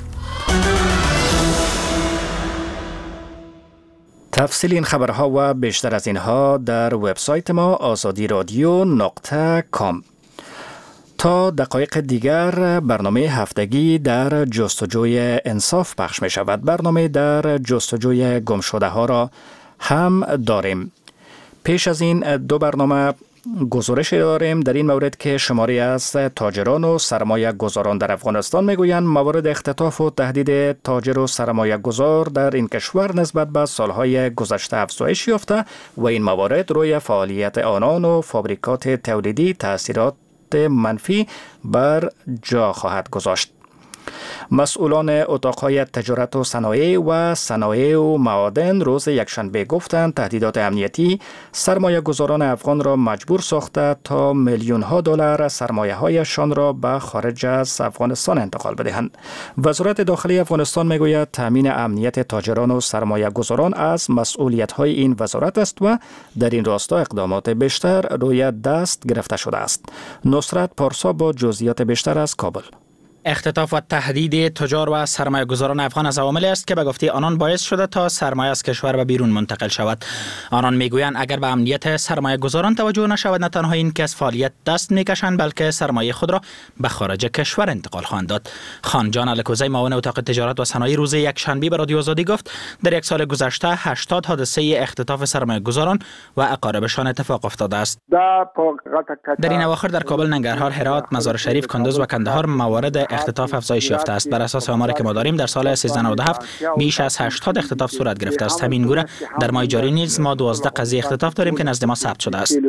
تفصیل این خبرها و بیشتر از اینها در وبسایت ما آزادی رادیو نقطه کام. تا دقایق دیگر برنامه هفتگی در جستجوی انصاف پخش می شود. برنامه در جستجوی گمشده ها را هم داریم. پیش از این دو برنامه گزارش داریم در این مورد که شماری از تاجران و سرمایه گذاران در افغانستان میگویند موارد اختطاف و تهدید تاجر و سرمایه گذار در این کشور نسبت به سالهای گذشته افزایش یافته و این موارد روی فعالیت آنان و فابریکات تولیدی تاثیرات منفی بر جا خواهد گذاشت. مسئولان اتاقهای تجارت و صنایع و صنایع و معادن روز یکشنبه گفتند تهدیدات امنیتی سرمایه گذاران افغان را مجبور ساخته تا میلیون ها دلار سرمایه هایشان را به خارج از افغانستان انتقال بدهند. وزارت داخلی افغانستان میگوید تامین امنیت تاجران و سرمایه گذاران از مسئولیت های این وزارت است و در این راستا اقدامات بیشتر روی دست گرفته شده است. نصرت پارسا با جزئیات بیشتر از کابل. اختطاف و تهدید تجار و سرمایه گذاران افغان از عواملی است که به گفته آنان باعث شده تا سرمایه از کشور به بیرون منتقل شود. آنان میگویند اگر به امنیت سرمایه گذاران توجه نشود نه تنها این که از فعالیت دست میکشند بلکه سرمایه خود را به خارج کشور انتقال خواهند داد. خانجان الکوزی معاون اتاق تجارت و صنایع روز یک شنبه به رادیو آزادی گفت در یک سال گذشته هشتاد حادثه اختطاف سرمایه گذاران و اقاربشان اتفاق افتاده است. در این اواخر در کابل، ننگرهار، هرات، مزار شریف، کندوز و کندهار موارد اختطاف افزایش یافته است. بر اساس آماری که ما داریم در سال سیزده نود و هفت بیش از هشتاد اختطاف صورت گرفته است. همین گونه در ماه جاری نیز ما دوازده قضیه اختطاف داریم که نزد ما ثبت شده است.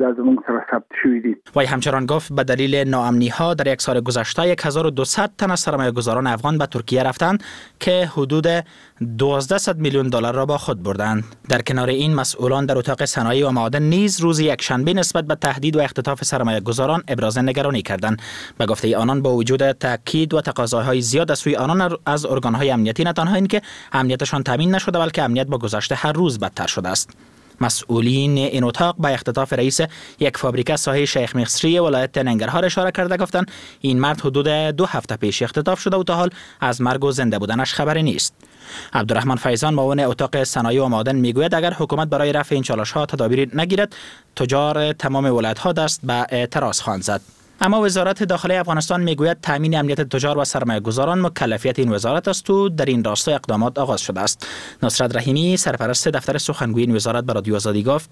وی همچنان گفت به دلیل ناامنی ها در یک سال گذشته هزار و دویست تن از سرمایه‌گذاران افغان به ترکیه رفتند که حدود دویست میلیون دلار را با خود بردند. در کنار این مسئولان در اتاق صنایع و معادن نیز روز یک شنبه نسبت به تهدید و اختطاف سرمایه‌گذاران ابراز نگرانی کردند. به گفته آنان با وجود تاکید و تقاضاهای زیاد از سوی آنان از ارگان‌های امنیتی نه تنها اینکه امنیتشان تامین نشده بلکه امنیت با گذشته هر روز بدتر شده است. مسئولین این اتاق به اختطاف رئیس یک فابریکه ساحه شیخ مصری ولایت ننگرهار اشاره کرده گفتند این مرد حدود دو هفته پیش اختطاف شده و تا حال از مرگ و زنده بودنش خبری نیست. عبدالرحمن فیضان معاون اتاق صنایع و معادن میگوید اگر حکومت برای رفع این چالش ها تدابیری نگیرد تجار تمام ولایت ها دست به اعتراض خواهند زد. اما وزارت داخلی افغانستان میگوید تامین امنیت تجار و سرمایه‌گذاران مکلفیت این وزارت است و در این راستا اقدامات آغاز شده است. نصرت رحیمی سرپرست دفتر سخنگوی این وزارت به رادیو آزادی گفت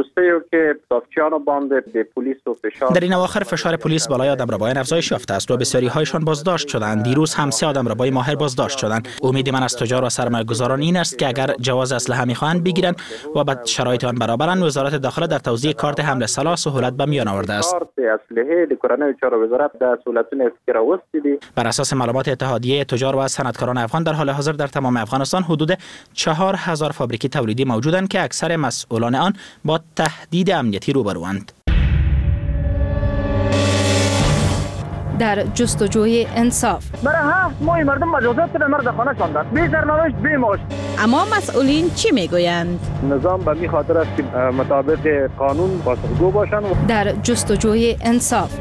در این اواخر فشار پلیس بالای آدمربایان افزایش یافته است و بسیاری هایشان بازداشت شدند. دیروز هم سه آدمربای ماهر بازداشت شدند. امید من از تجار و سرمایه‌گذاران این است که اگر جواز اسلحه می‌خواهند بگیرند و با شرایط آن برابرند وزارت داخله در توزیع کارت حمل سلاح سهولت به میان آورده است. بر اساس معلومات اتحادیه تجار و صنعتکاران افغان در حال حاضر در تمام افغانستان حدود چهار هزار فابریکی تولیدی موجودند که اکثر مسئولان آن با تهدید امنیتی روبروند. در جستجوی انصاف برای هفت ماه مردم مجازات به مرد خانه شاندن بی سرنوشت بی معاش. اما مسئولین چی میگویند؟ نظام به می خاطر است که مطابق قانون پاسخگو باشند. در جستجوی انصاف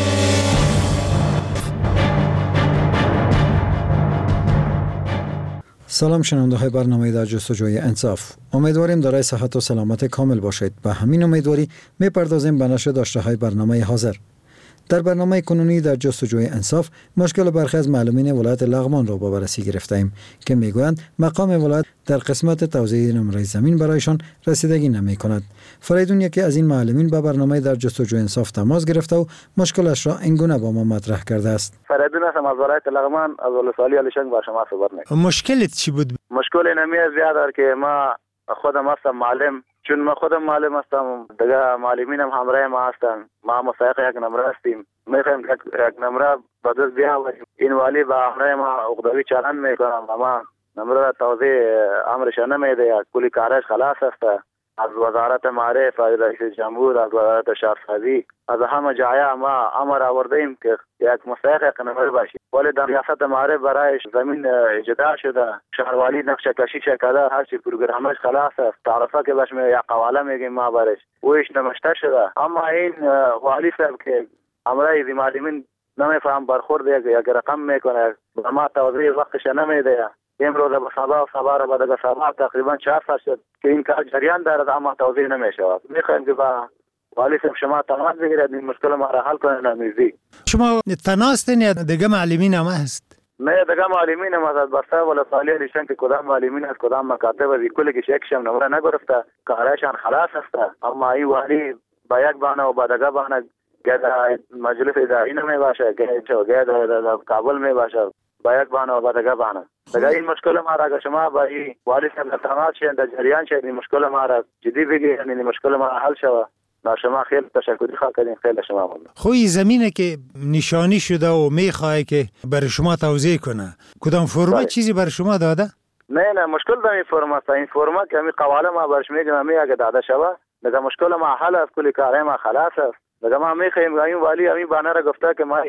سلام شنونده های برنامه در جستجوی انصاف. امیدواریم دارای صحت و سلامت کامل باشید. به همین امیدواری میپردازیم به نشر داشته های برنامه حاضر. در برنامه کنونی در جستجوی انصاف مشکل برخی از معلمین ولایت لغمان را با بررسی گرفتیم که میگویند مقام ولایت در قسمت توزیع نمره زمین برایشان رسیدگی نمی کند. فریدون یکی از این معلمین با برنامه در جستجوی انصاف تماس گرفته و مشکلش را اینگونه با ما مطرح کرده است. فریدون هستم از ولایت لغمان، از ولسوالی علیشنگ با شما صحبت می‌کنم. مشکلت چی بود؟ مشکل اینمی زیاد که ما خودم هستم معلم، چون ما خودم معلم هستم، دیگه معلمینم همراه ما هستن، ما مستحق یک نمره هستیم، میخوایم یک, یک نمره به دست بیاوریم. این والی با همراه ما عقدوی چالان میکنم و ما نمره را توضیح امرش نمیده، کلی کارش خلاص است. از وزارت معارف، از رئیس جمهور، از وزارت شهرسازی، از همه جایا ما امر آوردیم که یک مستحق یک نمره باشیم، ولی در ریاست معارف برایش زمین اجدا شده، شهروالی نقشه کشی کرده، هر چی پروگرامش خلاص است، تعرفه که باش یا قواله میگیم ما برش ویش نمشته شده. اما این والی صاحب که امرای زی معلمین نمیفهم برخورد یک رقم میکنه، به ما توضیح وقتش نمیده. امروز به سبا و سبا را بعد از سبا تقریبا چهار سال شد که این کار جریان دارد اما توضیح نمیشه. میخوایم که با والی صاحب شما تماس بگیرید این مشکل ما را حل کنید. نمیزی شما تناستین یا دیگه معلمین هم هست؟ نه دیگه معلمین هم هست، بسته ولی سالی لیشن که کدام معلمین هست کدام مکاتب از کلی که شکشم نمره نگرفته، کارشان خلاص است. اما این والی با یک بانه و با دیگه بانه گه مجلس اداری نمی باشه، گه در کابل می باشه، با یک بانه و با دیگه بانه. دیگه این مشکل ما را اگر شما با این والی صاحب تماس شد در جریان شد این مشکل ما را جدی بگیرید، این مشکل ما را حل شود. ما شما خیلی تشکری خواهد کردیم، خیلی شما ممنون. خوی زمینه که نشانی شده و میخواه که برای شما توضیح کنه، کدام فرما چیزی برای شما داده؟ نه نه مشکل در این فرما است. این فرما که همین قواله ما برش میگیم همین اگه داده شود دیگه مشکل ما حل است، کلی کارهای ما خلاص است. دیگه ما میخوایم این والی همین بانه را گفته که ما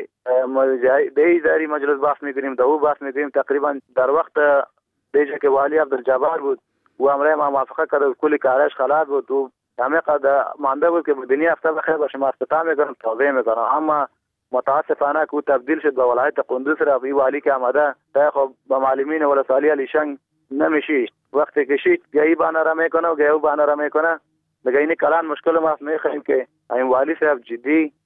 دی اداری مجلس بحث میکنیم، دو بحث میکنیم. تقریبا در وقت دیجه که والی عبدالجبار بود و امره ما موافقه کرد کلی کارش خلاص بود و همه قد مانده بود که دنیا هفته بخیر باشه ما استطاع میکنم توضیح میکنم. اما متاسفانه که تبدیل شد به ولایت قندوز را این والی که آمده تا خب با معلمین ولسوالی علیشنگ نمیشید. وقتی که شید گهی بانه را میکنه و گهی بانه را میکنه دیگه این کلان مشکل ما میخوایم که این والی صاحب جدی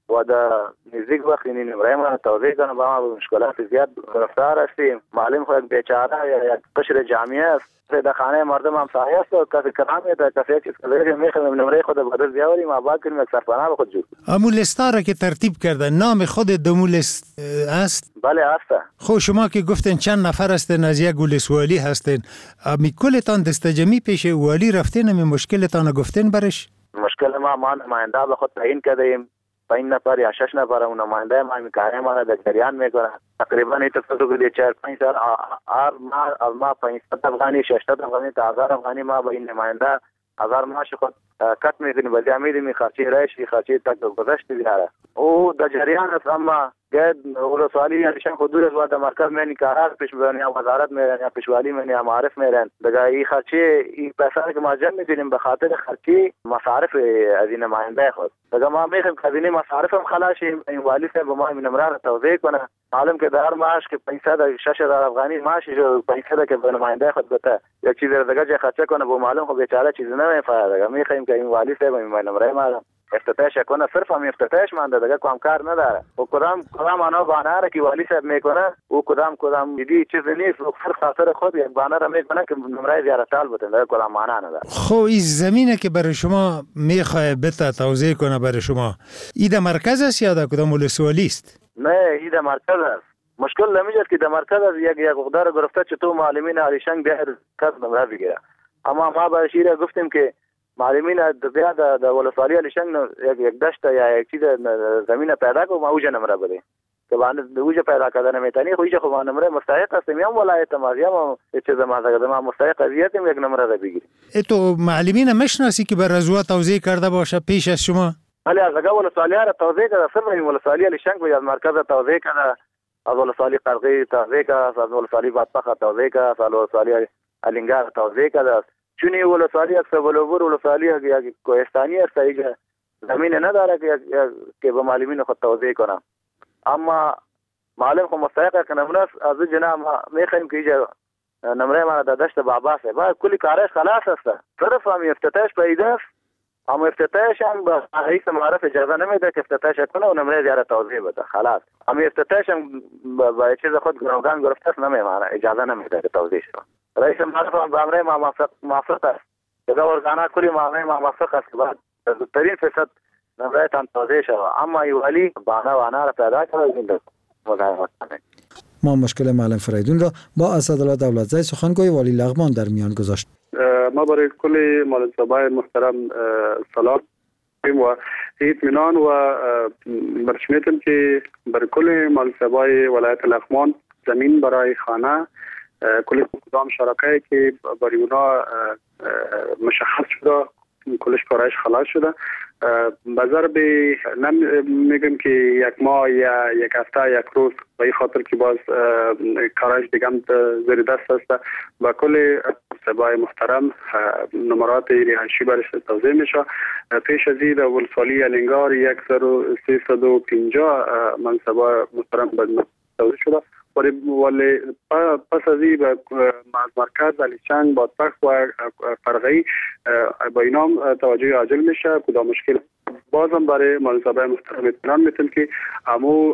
و در نزدیک وقت این نمره ما توضیح کنه با ما به مشکلات زیاد گرفتار هستیم. معلم خود بیچاره یا یک قشر جامعه است در خانه مردم هم سایه است و کسی کلامی در کسی چیز که میخوایم نمره خود بدل بیاوریم و آباد کنیم یک سرپناه به خود جور. امو لیستا را که ترتیب کرده نام خود دمو لیست است؟ بله است. خب شما که گفتین چند نفر هستین از یک گولیس والی هستین، امی کلتان دستجمی پیش والی رفتین امی مشکلتان گفتین برش؟ مشکل ما ما نماینده به خود تعیین کردیم، پنج نفر یا شش نفر اون نماینده ما میکاره ما در جریان میکنه. تقریبا این تصادف که چهار پنج سال آر ما ما پانصد افغانی ششصد افغانی تا هزار افغانی ما به این نماینده هزار ماش خود کت میکنیم ولی امید می خرچی رایشی خرچی تک گذشت بیاره او در جریان است. اما گید ولسوالی نشان خودور از وارد مرکز میں نکارار پیش برن یا وزارت میں یا پیشوالی میں یا معارف میں رہن دگا ای خرچی ای پیسہ که ما جمع میکنیم به خاطر خرچی مصارف از این نماینده خود دگا ما میخوایم خزینه مصارف هم خلاص این والی سے به ما این نمره توضیح کنه. معلوم که در معاش که پانصد شش هزار افغانی معاش جو پانصد که به نماینده خود بده یک چیز دگا جه خرچه کنه به معلوم خود بیچاره چیز نمیفهمه. دگا میخوایم که این والی سے این نمره ما افتتاحش کنه، صرف هم افتتاحش مانده دیگه کام کار نداره. و کدام کدام آنها بانر که والی صاحب میکنه و کدام کدام دیدی چیز نیست و صرف خاطر خود یک بانر میکنه که نمره زیارتال بده دیگه کدام معنا نداره. خب این زمینه که برای شما میخواد بتا توضیح کنه برای شما ایده مرکز است یا در کدام ولسوالی است؟ نه ایده مرکز است. مشکل نمیشه که در مرکز است یک یک مقدار گرفته که تو معلمین علیشنگ به کس نمره بگیره. اما ما به شیره گفتیم که معلمین بیا د ولسوالی علیشنگ یک یک دشت یا یک چیز زمین پیدا کو ما اوجه نمره بده که باندې اوجه پیدا کړه نه میتانی خو اوجه خو نمره مستحق است. میم ولایت مازیام چې زما زګه ما مستحق ازیت یک نمره ده بگیری. تو معلمین مشناسی که بر رضوا توضیح کرده باشه پیش از شما؟ بله از زګه ولسوالی را توضیح کرده صرف ولسوالی علیشنگ یا مرکز توضیح کرده از ولسوالی قرقی توضیح کرده از ولسوالی بادپخ توضیح کرده از ولسوالی الینگار توضیح کرده. چونی ولسوالی اکثر ولور ولسوالی یا کوهستانی است که زمین نداره که که به معلمین خود توضیح کنه. اما معلم خو مستحق که نمره از جناب میخوایم که اینجا نمره ما در دشت بابا است با کلی کارش خلاص است. صرف هم افتتاحش پیدا است. اما افتتاحش هم به رئیس معارف اجازه نمیده که افتتاحش کنه و نمره زیاره توضیح بده خلاص. اما افتتاحش هم با چیز خود گروگان گرفته است نمیمانه اجازه نمیده که توضیح شه. رئیس معارف هم به امر ما موافق است. اگر ارگانا کلی معامله ما موافق است که بعد ترین فیصد نمره تان توضیح شه. اما ایوالی بانا وانا را پیدا کرده مزاحمت کنه. ما مشکل معلم فریدون را با اسدالله دولتزی سخنگوی والی لغمان در میان گذاشت. ما برای کل معلم صاحبای محترم سلام و اطمینان و برشمیتم که برای کل معلم صاحبای ولایت لغمان زمین برای خانه کل کدام شرکایی که برای اونا مشخص شده کلش کارش خلاص شده. بازار به نمیگم که یک ماه یا یک هفته یک روز به این خاطر که باز کارش دیگه زیر دست است. با کل صاحبای محترم نمرات رهایشی برش توضیح میشه. پیش از این ولسوالی الینگار یک هزار و سیصد و پنجاه منصبای محترم توضیح شده. ولی پس از این به مرکز علیشنگ بادپخ و قرقی با اینام توجه عاجل میشه. کدام مشکل بازم برای منصبای محترم اطمینان میتونم که امو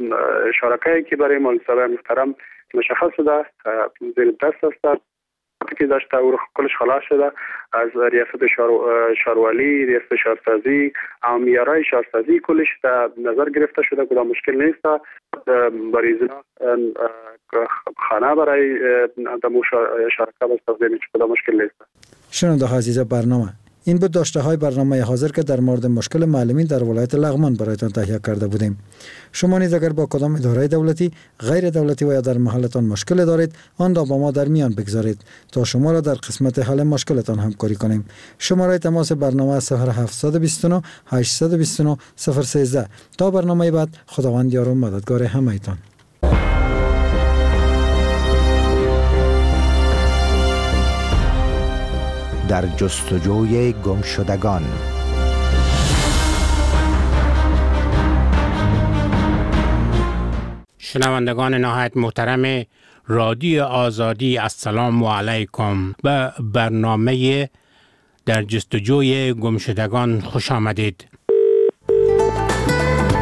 شرکایی که برای منصبای محترم مشخص شده زیر دست است که داشته او کلش خلاص شده. از ریاست شاروالی، ریاست شهرسازی، امیارای شهرسازی کلش در نظر گرفته شده. کدام مشکل نیست. برای خانه برای دمو شرکت است توضیح میشه. کدام مشکل نیست. شنونده عزیز برنامه این بود داشته های برنامه حاضر که در مورد مشکل معلمین در ولایت لغمان برایتان تهیه کرده بودیم. شما نیز اگر با کدام اداره دولتی، غیر دولتی و یا در محلتان مشکل دارید آن را با ما در میان بگذارید تا شما را در قسمت حل مشکلتان همکاری کنیم. شماره تماس برنامه صفر هفت دو نه هشت دو نه صفر یک سه. تا برنامه بعد خداوند یار و مددگار همه ایتان. در جستجوی گمشدگان. شنوندگان نهایت محترم رادیو آزادی السلام علیکم. به برنامه در جستجوی گمشدگان خوش آمدید.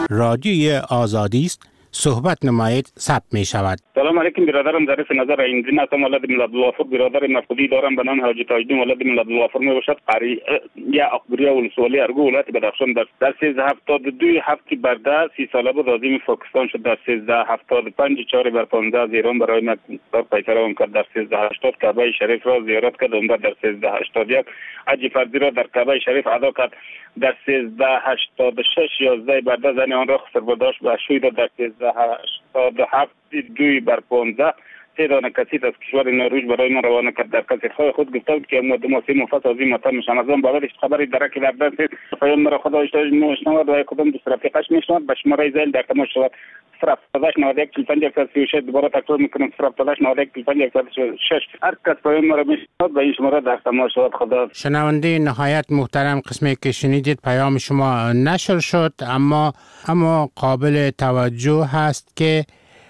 رادیوی آزادی است. صحبت نمایید ثبت می شود. سلام علیکم برادرم، ظریف نظر اینجین هستم، ولد ملت الوافر. برادر مفقودی دارم به نام حاجی تاجدین، ولد ملت الوافر می باشد. قری یا اخباریا ولسوالی ارگو ولایت بدخشان در در سیزده هفتاد و دو هفته برده سی ساله بود عظیم پاکستان شد. در سیزده هفتاد و پنج چهار بر پانزده از ایران برای من بر پیکرام کرد. در سیزده هشتاد کعبه شریف را زیارت کرد. اون بعد در سیزده هشتاد یک حج فرضی را در کعبه شریف ادا کرد. در سیزده هشتاد و شش یازده برده زن آن را سربرداشت و شوی را در سیزده هشتاد و هفت دوی بر پانزده سه دانه کسیت از کشور نروژ برای من روانه کرد. در کسیت خود گفته بود که مدماسی مفصل عظیم مطلب میشن. از آن باورش خبری درک در دست پیام مرا خدا اشتاج میشنود و کدام دوست رفیقش میشنود به شماره زیل در تماس شود صفر هفتاد نود و یک چهل و پنج صفر و شش. دوباره تکرار میکنم صفر هفتاد نود و یک چهل و پنج صفر و شش. هر کس پیام مرا میشنود به این شماره در تماس شود. خدا. شنونده نهایت محترم، قسمی که شنیدید پیام شما نشر شد، اما اما قابل توجه هست که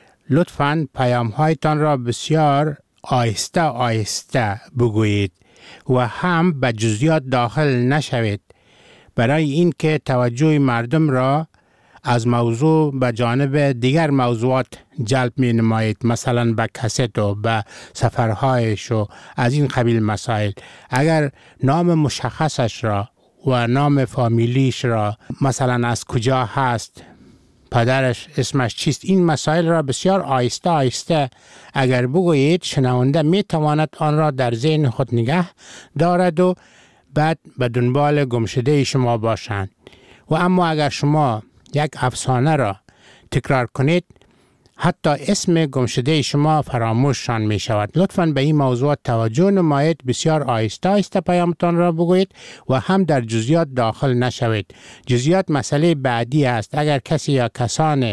لطفاً پیام هایتان را بسیار آهسته آهسته بگویید و هم به جزئیات داخل نشوید، برای اینکه توجه مردم را از موضوع به جانب دیگر موضوعات جلب می نمایید، مثلا به کست و به سفرهایش و از این قبیل مسائل. اگر نام مشخصش را و نام فامیلیش را، مثلا از کجا هست، پدرش اسمش چیست، این مسائل را بسیار آهسته آهسته اگر بگویید، شنونده می تواند آن را در ذهن خود نگه دارد و بعد به دنبال گمشده شما باشند. و اما اگر شما یک افسانه را تکرار کنید، حتی اسم گمشده شما فراموششان می شود. لطفاً به این موضوع توجه نمایید، بسیار آهسته آهسته پیامتان را بگویید و هم در جزئیات داخل نشوید. جزئیات مسئله بعدی است. اگر کسی یا کسان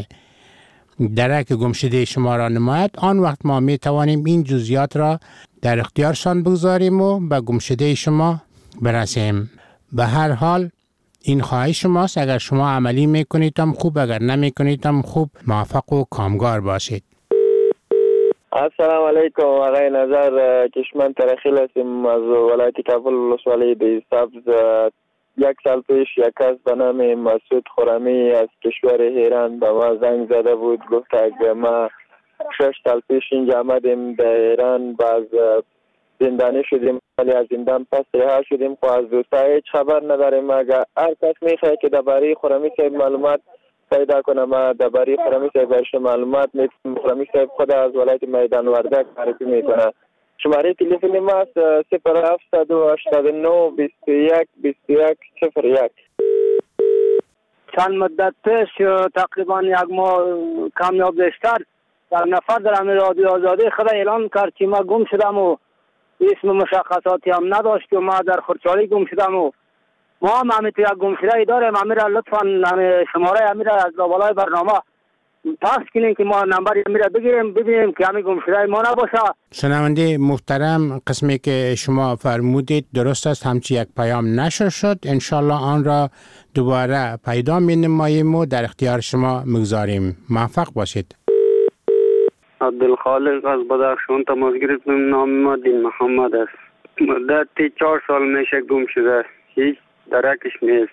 درک گمشده شما را نماید، آن وقت ما می توانیم این جزئیات را در اختیارشان بگذاریم و به گمشده شما برسیم. به هر حال این خواهش شماست. اگر شما عملی میکنید هم خوب، اگر نمیکنید هم خوب. موفق و کامگار باشید. السلام علیکم آقای نظر، کشمن ترخیل هستیم از ولایت کابل ولسوالی دی سبز. یک سال پیش یک کس به نام مسعود خرمی از کشور ایران به ما زنگ زده بود، گفت که ما شش سال پیش اینجا آمدیم در ایران، باز زندانی شدیم، ولی از زندان پس رها شدیم، خو از دوستا هیچ خبر نداریم. اگر هر کس میخواه که درباره خرمی صاحب معلومات پیدا کنه، ما درباره خرمی صاحب برش معلومات میتونم. خرمی صاحب خود از ولایت میدان وردک معرفی میکنه. شماره تلفن ما صفر هفتصد و هشتاد و نه بیست و یک بیست و یک صفر یک. چند مدت پیش تقریبا یک ماه کامیاب بیشتر در نفر در همین رادیو آزادی خدا اعلان کرد که ما گم شدم و اسم مشخصاتی هم نداشت و ما در خرچالی گم شدم و ما هم همین تو یک گم شده ای داریم. همین را لطفا شماره همین را از بالای برنامه پاس کنین که ما نمبر همین را بگیریم ببینیم که همین گم شده ما نباشه. شنونده محترم، قسمی که شما فرمودید درست است، همچی یک پیام نشر شد. انشالله آن را دوباره پیدا می نماییم و در اختیار شما مگذاریم. موفق باشید. عبدالخالق از بدخشان تماس گرفتم. نام ما دین محمد است. مدت چهار سال میشه گم شده، هیچ درکش نیست.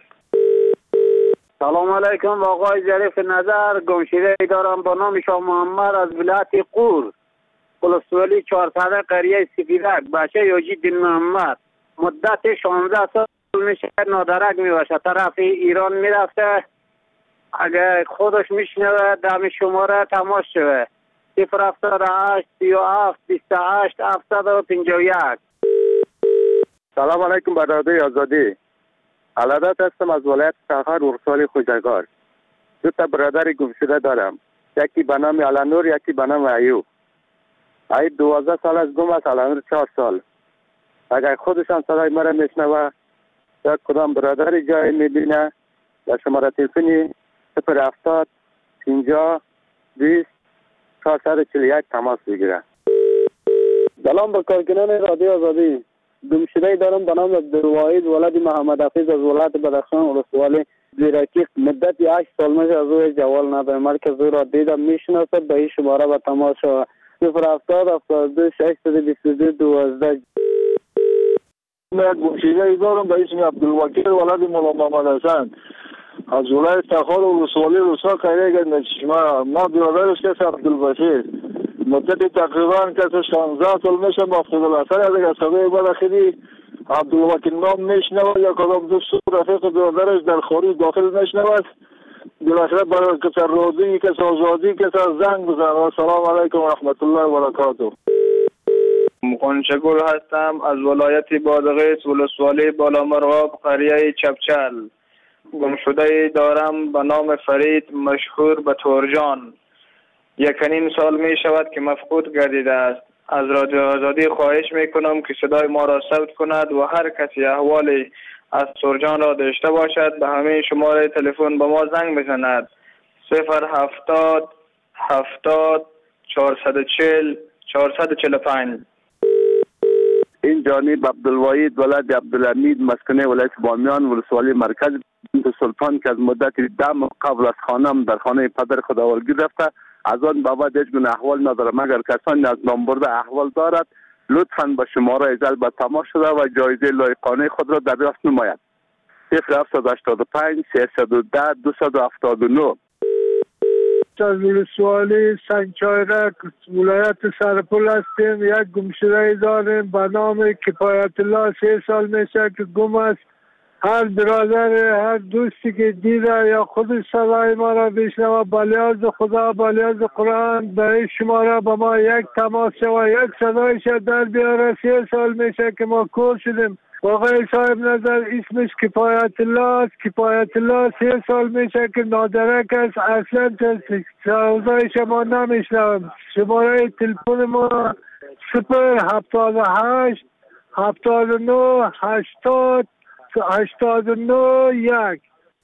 سلام علیکم آقای ظریف نظر، گم شده دارم با نام شاه محمد از ولایت قور ولسوالی چهارصد قریه سفیدک، بچه یوجی دین محمد. مدت شانزده سال میشه نادرک میباشه، طرف ایران میرفته. اگه خودش میشنوه دم شماره تماس شوه صفر هفتاد و هشت سی و هفت بیست و هشت هفتصد و پنجاه و یک. سلام علیکم برادر آزادی. علادت هستم از ولایت سخر ورسال خوجگار. دو تا برادر گم شده دارم، یکی به نام علانور، یکی به نام ایوب. ایوب دوازده سال از گم است، علانور چهار سال. اگر خودشان صدای مرا میشنوه یا کدام برادر جای میبینه یا شماره تلفنی صفر هفتاد پنجاه بیست چهارصد و چهل و یک تماس بگیره. سلام به کارکنان رادیو آزادی. گم شده دارم به نام عبدالواحد ولد محمد حفیظ از ولایت بدخشان ولسوالی زیرکی. مدت هشت سال میشه از روی جوال ندارم، مرکز او را دیدم میشناسه، به این شماره به تماس شود صفر هفتاد هفتاد و دو ششصد و بیست و دو دوازده. من گم شده دارم به اسم عبدالوکیل ولد مولا محمد حسن از ولایت تخار و ولسوالی روسا قریه نجمه. ما برادرش کس عبدالبشیر مدت تقریبا کس شانزده سال میشه مفقود الاثر از اگر صدای بعد خیلی عبدالوکیل نام میشنود یا کدام دوست رفیق برادرش در خارج داخل میشنود. بالاخره برای کس روزی کس آزادی کس زنگ بزن. و سلام علیکم و رحمت الله و برکاته. مقنچگل هستم از ولایت بادغیس ولسوالی بالامرغاب قریه چپچل. گمشده دارم به نام فرید مشهور به تورجان. یک نیم سال می شود که مفقود گردیده است. از رادیو آزادی خواهش می کنم که صدای ما را ثبت کند و هر کسی احوالی از تورجان را داشته باشد به همه شماره تلفن به ما زنگ بزند. صفر هفتاد هفتاد چهارصد و چهل چهارصد و چهل و پنج. این جانب عبدالواحد ولد عبدالحمید مسکنه ولایت بامیان ولسوالی مرکز بنت سلطان که از مدت ده ماه قبل از خانم در خانه پدر خداوندگی رفته. از آن بابت هیچ گونه احوال ندارم. اگر کسانی از نام برده احوال دارد لطفاً به شماره جلب تماس شده و جایزه لایقانه خود را دریافت نماید. صفر هفتصد و هشتاد و پنج سیصد و ده دویست و هفتاد و نه. از ولسوالی سنگچایرک ولایت سرپل هستیم. یک گمشده داریم به نام کفایت الله. سه سال میشه که گم است. هر برادر هر دوستی که دیده یا خود صدای ما را بشنوه بلیاز خدا بلیاز قرآن به این شماره به ما یک تماس و یک صدایش در بیاره. سه سال میشه که ما کور شدیم. آقای صاحب نظر اسمش کفایت الله است. کفایت الله سه سال میشه که نادرک است. اصلا صدای شما نمیشنوم. شماره تلفن ما صفر هفتاد و هشت هفتاد و نه هشتاد هشتاد و نه یک.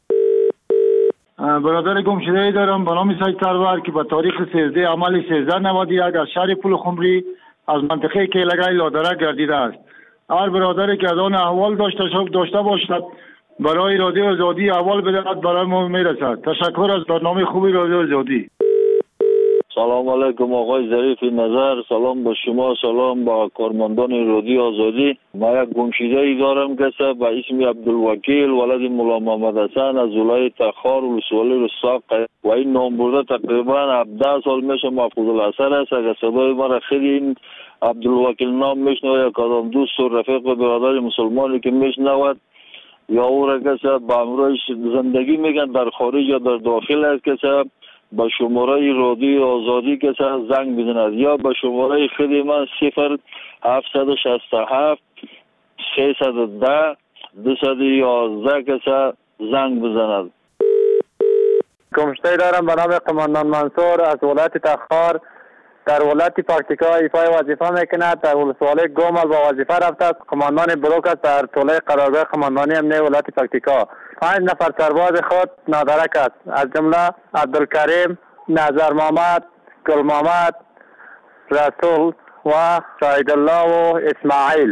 برادر گمشده دارم به نام سید سرور که به تاریخ سیزده عمل سیزده نود و یک از شهر پول خمری از منطقه کیلگای لادره گردیده است. هر برادری که از آن احوال داشته داشته باشد برای رادیو آزادی احوال بدهد برای ما میرسد. تشکر از برنامه خوبی رادیو آزادی. سلام علیکم آقای ظریف نظر. سلام با شما، سلام با کارمندان رادیو آزادی. ما یک گمشده ای دارم که به اسم عبدالوکیل ولد مولا محمد حسن از ولایت تخار ولسوالی رساق و این نام برده تقریبا هفده سال میشه مفقود الاثر است. اگر صدای ما را خیلی این عبدالوکیل نام میشنوه یا کدام دوست و رفیق و برادر مسلمانی که میشنود یا او را که به امروز زندگی میگن در خارج یا در داخل است که با شماره رادیو آزادی که زنگ بزند یا با شماره خود من صفر هفتصد و شصت و هفت سیصد و ده دویست و یازده که زنگ بزند. گمشته دارم به نام قماندان منصور از ولایت تخار در ولایت پکتیکا ایفای وظیفه میکند. در ولسوالی گومل با وظیفه رفته است. قماندان بلوک است در طوله قرارگاه قماندانی امنیه ولایت پکتیکا. پنج نفر سرباز خود نادرک است از جمله عبدالکریم، نظر محمد، گل محمد، رسول و شاهد الله و اسماعیل.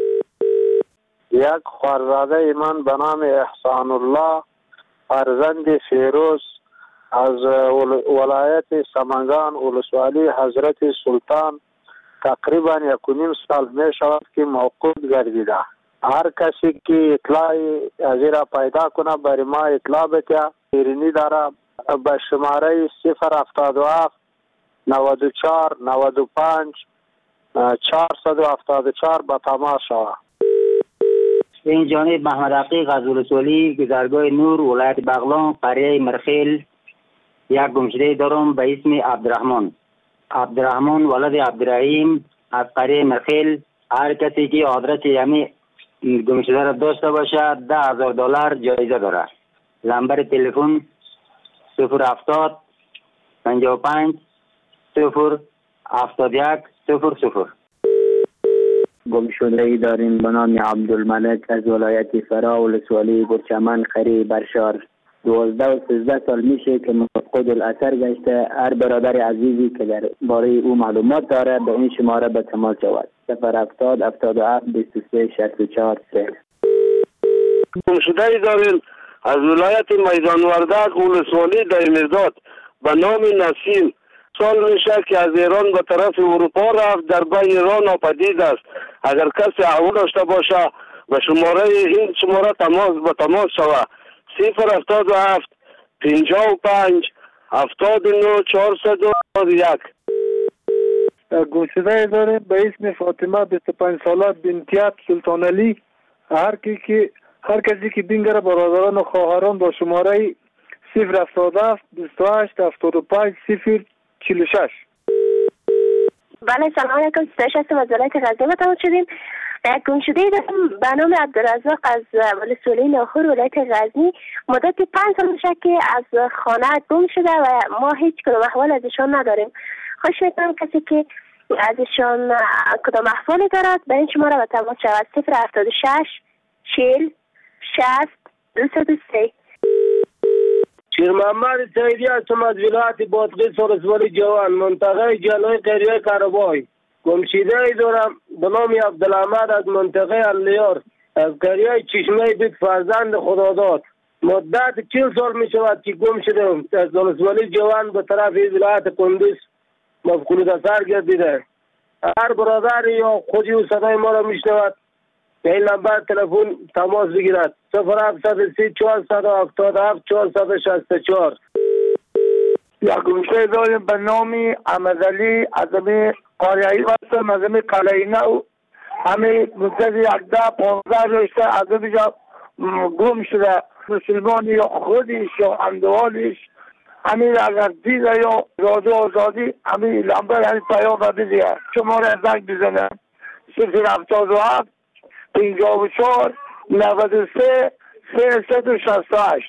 یک خوارزاده من به نام احسان الله فرزند فیروز از ولایت سمنگان ولسوالی حضرت سلطان تقریبا یک و نیم سال می شود که موقوف گردیده. هر کسی که اطلاعی از را پیدا کنه برای ما اطلاع بده. ایرانی داره به شماره صفر هفتاد و هفت نود و چهار نود و پنج چهارصد و هفتاد و چهار به تماس شود. این جانب محمد عقیق از ولسوالی گذرگاه نور ولایت بغلان قریه مرخیل. یک گمشده دارم به اسم عبدالرحمن. عبدالرحمن ولد عبدالرحیم از قریه مرخیل. هر کسی که آدرس یمی گمشده را داشته باشد ده هزار دلار جایزه دارد. نمبر تلفن صفر هفتاد پنجاه و پنج صفر هفتاد و یک صفر صفر. گمشده ای داریم به نام عبدالملک از ولایت فرا ولسوالی برچمن قریه برشار. دوازده و سیزده سال میشه که مفقود الاثر گشته. هر برادر عزیزی که در باره او معلومات داره به این شماره به تماس شود. صفر هفتاد هفتاد و هفت بیست و سه شصت و چهار سه. گمشده ای داریم از ولایت میدان وردک ولسوالی دایمیرداد به نام نسیم. سال میشه که از ایران به طرف اروپا رفت در بین ایران ناپدید است. اگر کسی احوال داشته باشه به شماره این شماره تماس به تماس شود. صفر هفتاد و هفت پنجاه و پنج هفتاد و نه چهارصد و یک. گمشده داریم به اسم فاطمه بیست و پنج ساله بنتیت سلطان علی. هر کی که هر کسی که بینگره برادران و خواهران با شماره صفر هفتاد و هفت بیست و هشت هفتاد و پنج صفر چهل و شش. بله سلام علیکم، ستایش هستم از ولایت غزنی متوجه شدیم. یک گمشده دارم به نام عبدالرزاق از ولسوالی ناهور ولایت غزنی. مدت پنج سال میشه که از خانه گم شده و ما هیچ کدام احوال از ایشان نداریم. خوش میکنم کسی که از ایشان کدام احوالی دارد به این شماره به تماس شود. صفر هفتاد و شش چهل شصت دویست و سه. شیر محمد سعیدی هستم از ولایت بادغیس ولسوالی جوان منطقه جلوی قریه کربای. گمشده ای دارم به نام عبدالحمد از منطقه الیار از قریه چشمه بیت فرزند خداداد. مدت چهل سال می شود که گم شدم از ولسوالی جوان به طرف ولایت کندوز مفقود اثر گردیده. هر برادر یا خودی و صدای ما را می شنود به این نمبر تلفن تماس بگیرد. صفر هفتصد و سی چهارصد و هفتاد و هفت چهارصد و شصت و چهار. یک گمشده داریم به نام احمدعلی از همه قاریایی هستم از همه قلعه نو. همه مدت یکده پانزده رشته از همه جا گم شده. مسلمان یا خودش یا اندوالش همین اگر دیده یا رادو آزادی همین لنبر همین پیام را بزیه شماره زنگ بزنه. صفر هفتاد و هفت پنجاه و چهار نود و سه سیصد و شصت و هشت.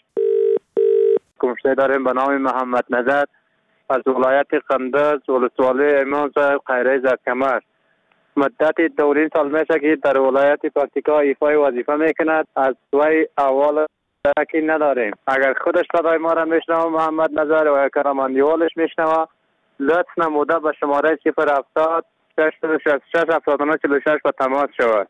گمشده داریم به نام محمد نظر از ولایت قندز ولسوالی امام صاحب خیره زرکمر. مدت دورین سال میشه که در ولایت پکتیکا ایفای وظیفه میکند. از وی اول درکی نداریم. اگر خودش صدای ما را میشنوه محمد نظر و کرماندیوالش میشنوه لطف نموده به شماره صفر هفتاد شش شش شش هفتاد و نه چهل و شش به تماس شود.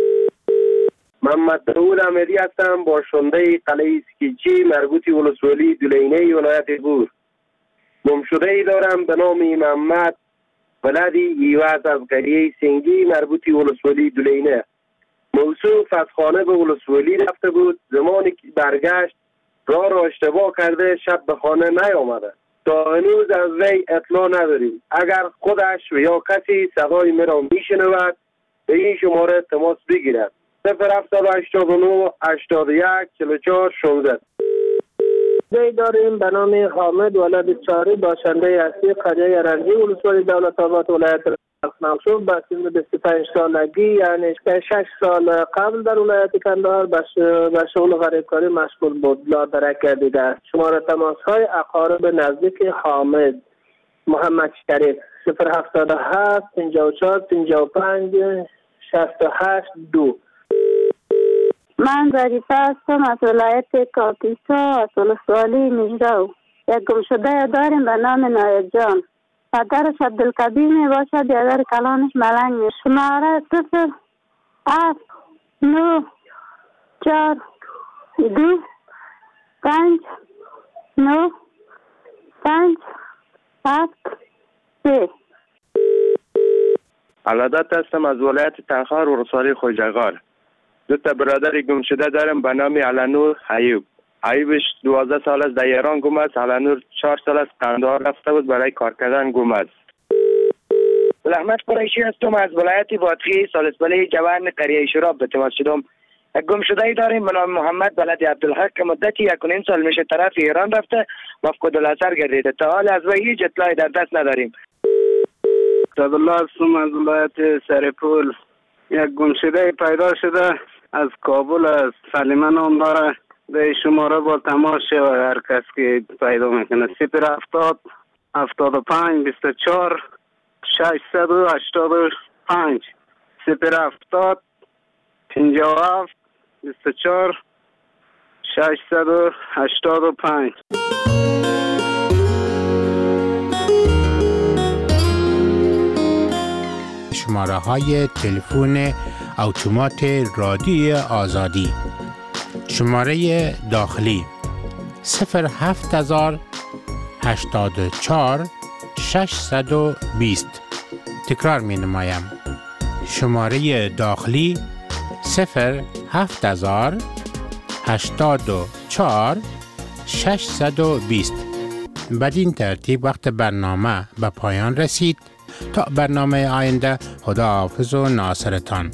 محمد داود امیری هستم باشنده قلعه سکیچی مربوطی ولسوالی دولینه ولایت بور. گمشده ای دارم به نام محمد ولدی ایواز از قریه سنگی مربوطی ولسوالی دولینه. موصوف از خانه به ولسوالی رفته بود. زمانی که برگشت راه را اشتباه کرده شب به خانه نیامده. تا هنوز از وی اطلاع نداریم. اگر خودش و یا کسی صدای مرا میشنود به این شماره تماس بگیرد. صفر هفتاد و هشتاد و نه هشتاد و یک چهل و چهار شانزده. دی داریم به نام حامد ولد چاری باشنده اصلی قریه رنجی ولسوالی دولت آباد ولایت منصور با سن بیست و پنج سالگی یعنی شش سال قبل در ولایت کندهار به شغل غریبکاری مشغول بود. لادرک گردیده است. شماره تماس های اقارب نزدیک حامد محمد شریف صفر هفتاد و هفت پنجاه و چهار پنجاه و پنج شصت و هشت دو. من ظریفه هستم از ولایت کاپیسا از ولسوالی مجرو. یک گمشده داریم به نام نایب جان. پدرش عبدالکبیر می باشد. بیادر کلانش ملنگ می. شماره صفر هفت نو چار دو پنج نو پنج هفت سه. علادت هستم از ولایت تخار ولسوالی خوجغار. دو تا برادر گم شده دارم به نام علنور ایوب. ایوبش دوازده سال است در ایران گم است. علنور چهار سال است قندهار رفته بود برای کار کردن گم است. احمد قریشی هستم از ولایت بادغیس ولسوالی جوان قریه شراب به تماس شدم. یک گم شده ای داریم به نام محمد ولد عبدالحق که مدتی یک و نیم سال میشه طرف ایران رفته مفقود الاثر گردیده. تا حال از وی هیچ اطلاعی در دست نداریم. عبدالله هستم از ولایت سرپول. یک گم شده پیدا شده از کابل از سلیمه نام داره. به شماره با تماس شود هر کس که پیدا میکنه. صفر هفتاد هفتاد و پنج بیست و چهار ششصد و هشتاد و پنج صفر هفتاد پنجاه و هفت بیست و چهار ششصد و هشتاد و پنج. شماره های تلفن اتومات رادیو آزادی. شماره داخلی صفر هفت هزار هشتاد و چهار ششصد و بیست. تکرار می نمایم. شماره داخلی صفر هفت هزار هشتاد و چهار ششصد و بیست. بدین ترتیب وقت برنامه به پایان رسید. تا برنامه آینده، خداحافظ و ناصرتان.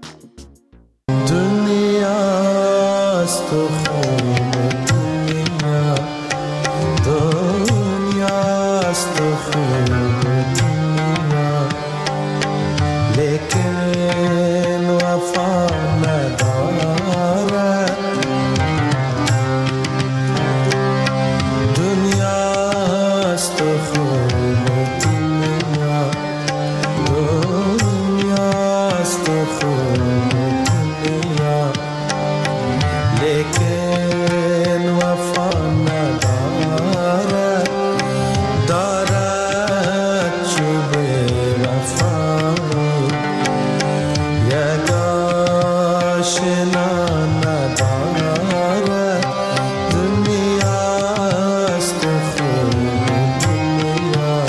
دنیاست و خون دنیا، دنیاست و خون دنیا، لیکن وفا ندارد. دنیاست و خون دنیا، دنیاست و خون دنیا، لیکن وفا ندارد. دارد چوب وفا یک آشنا ندارد. دنیاست و خون دنیا.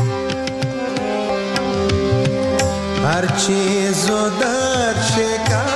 هر چیز و در شکر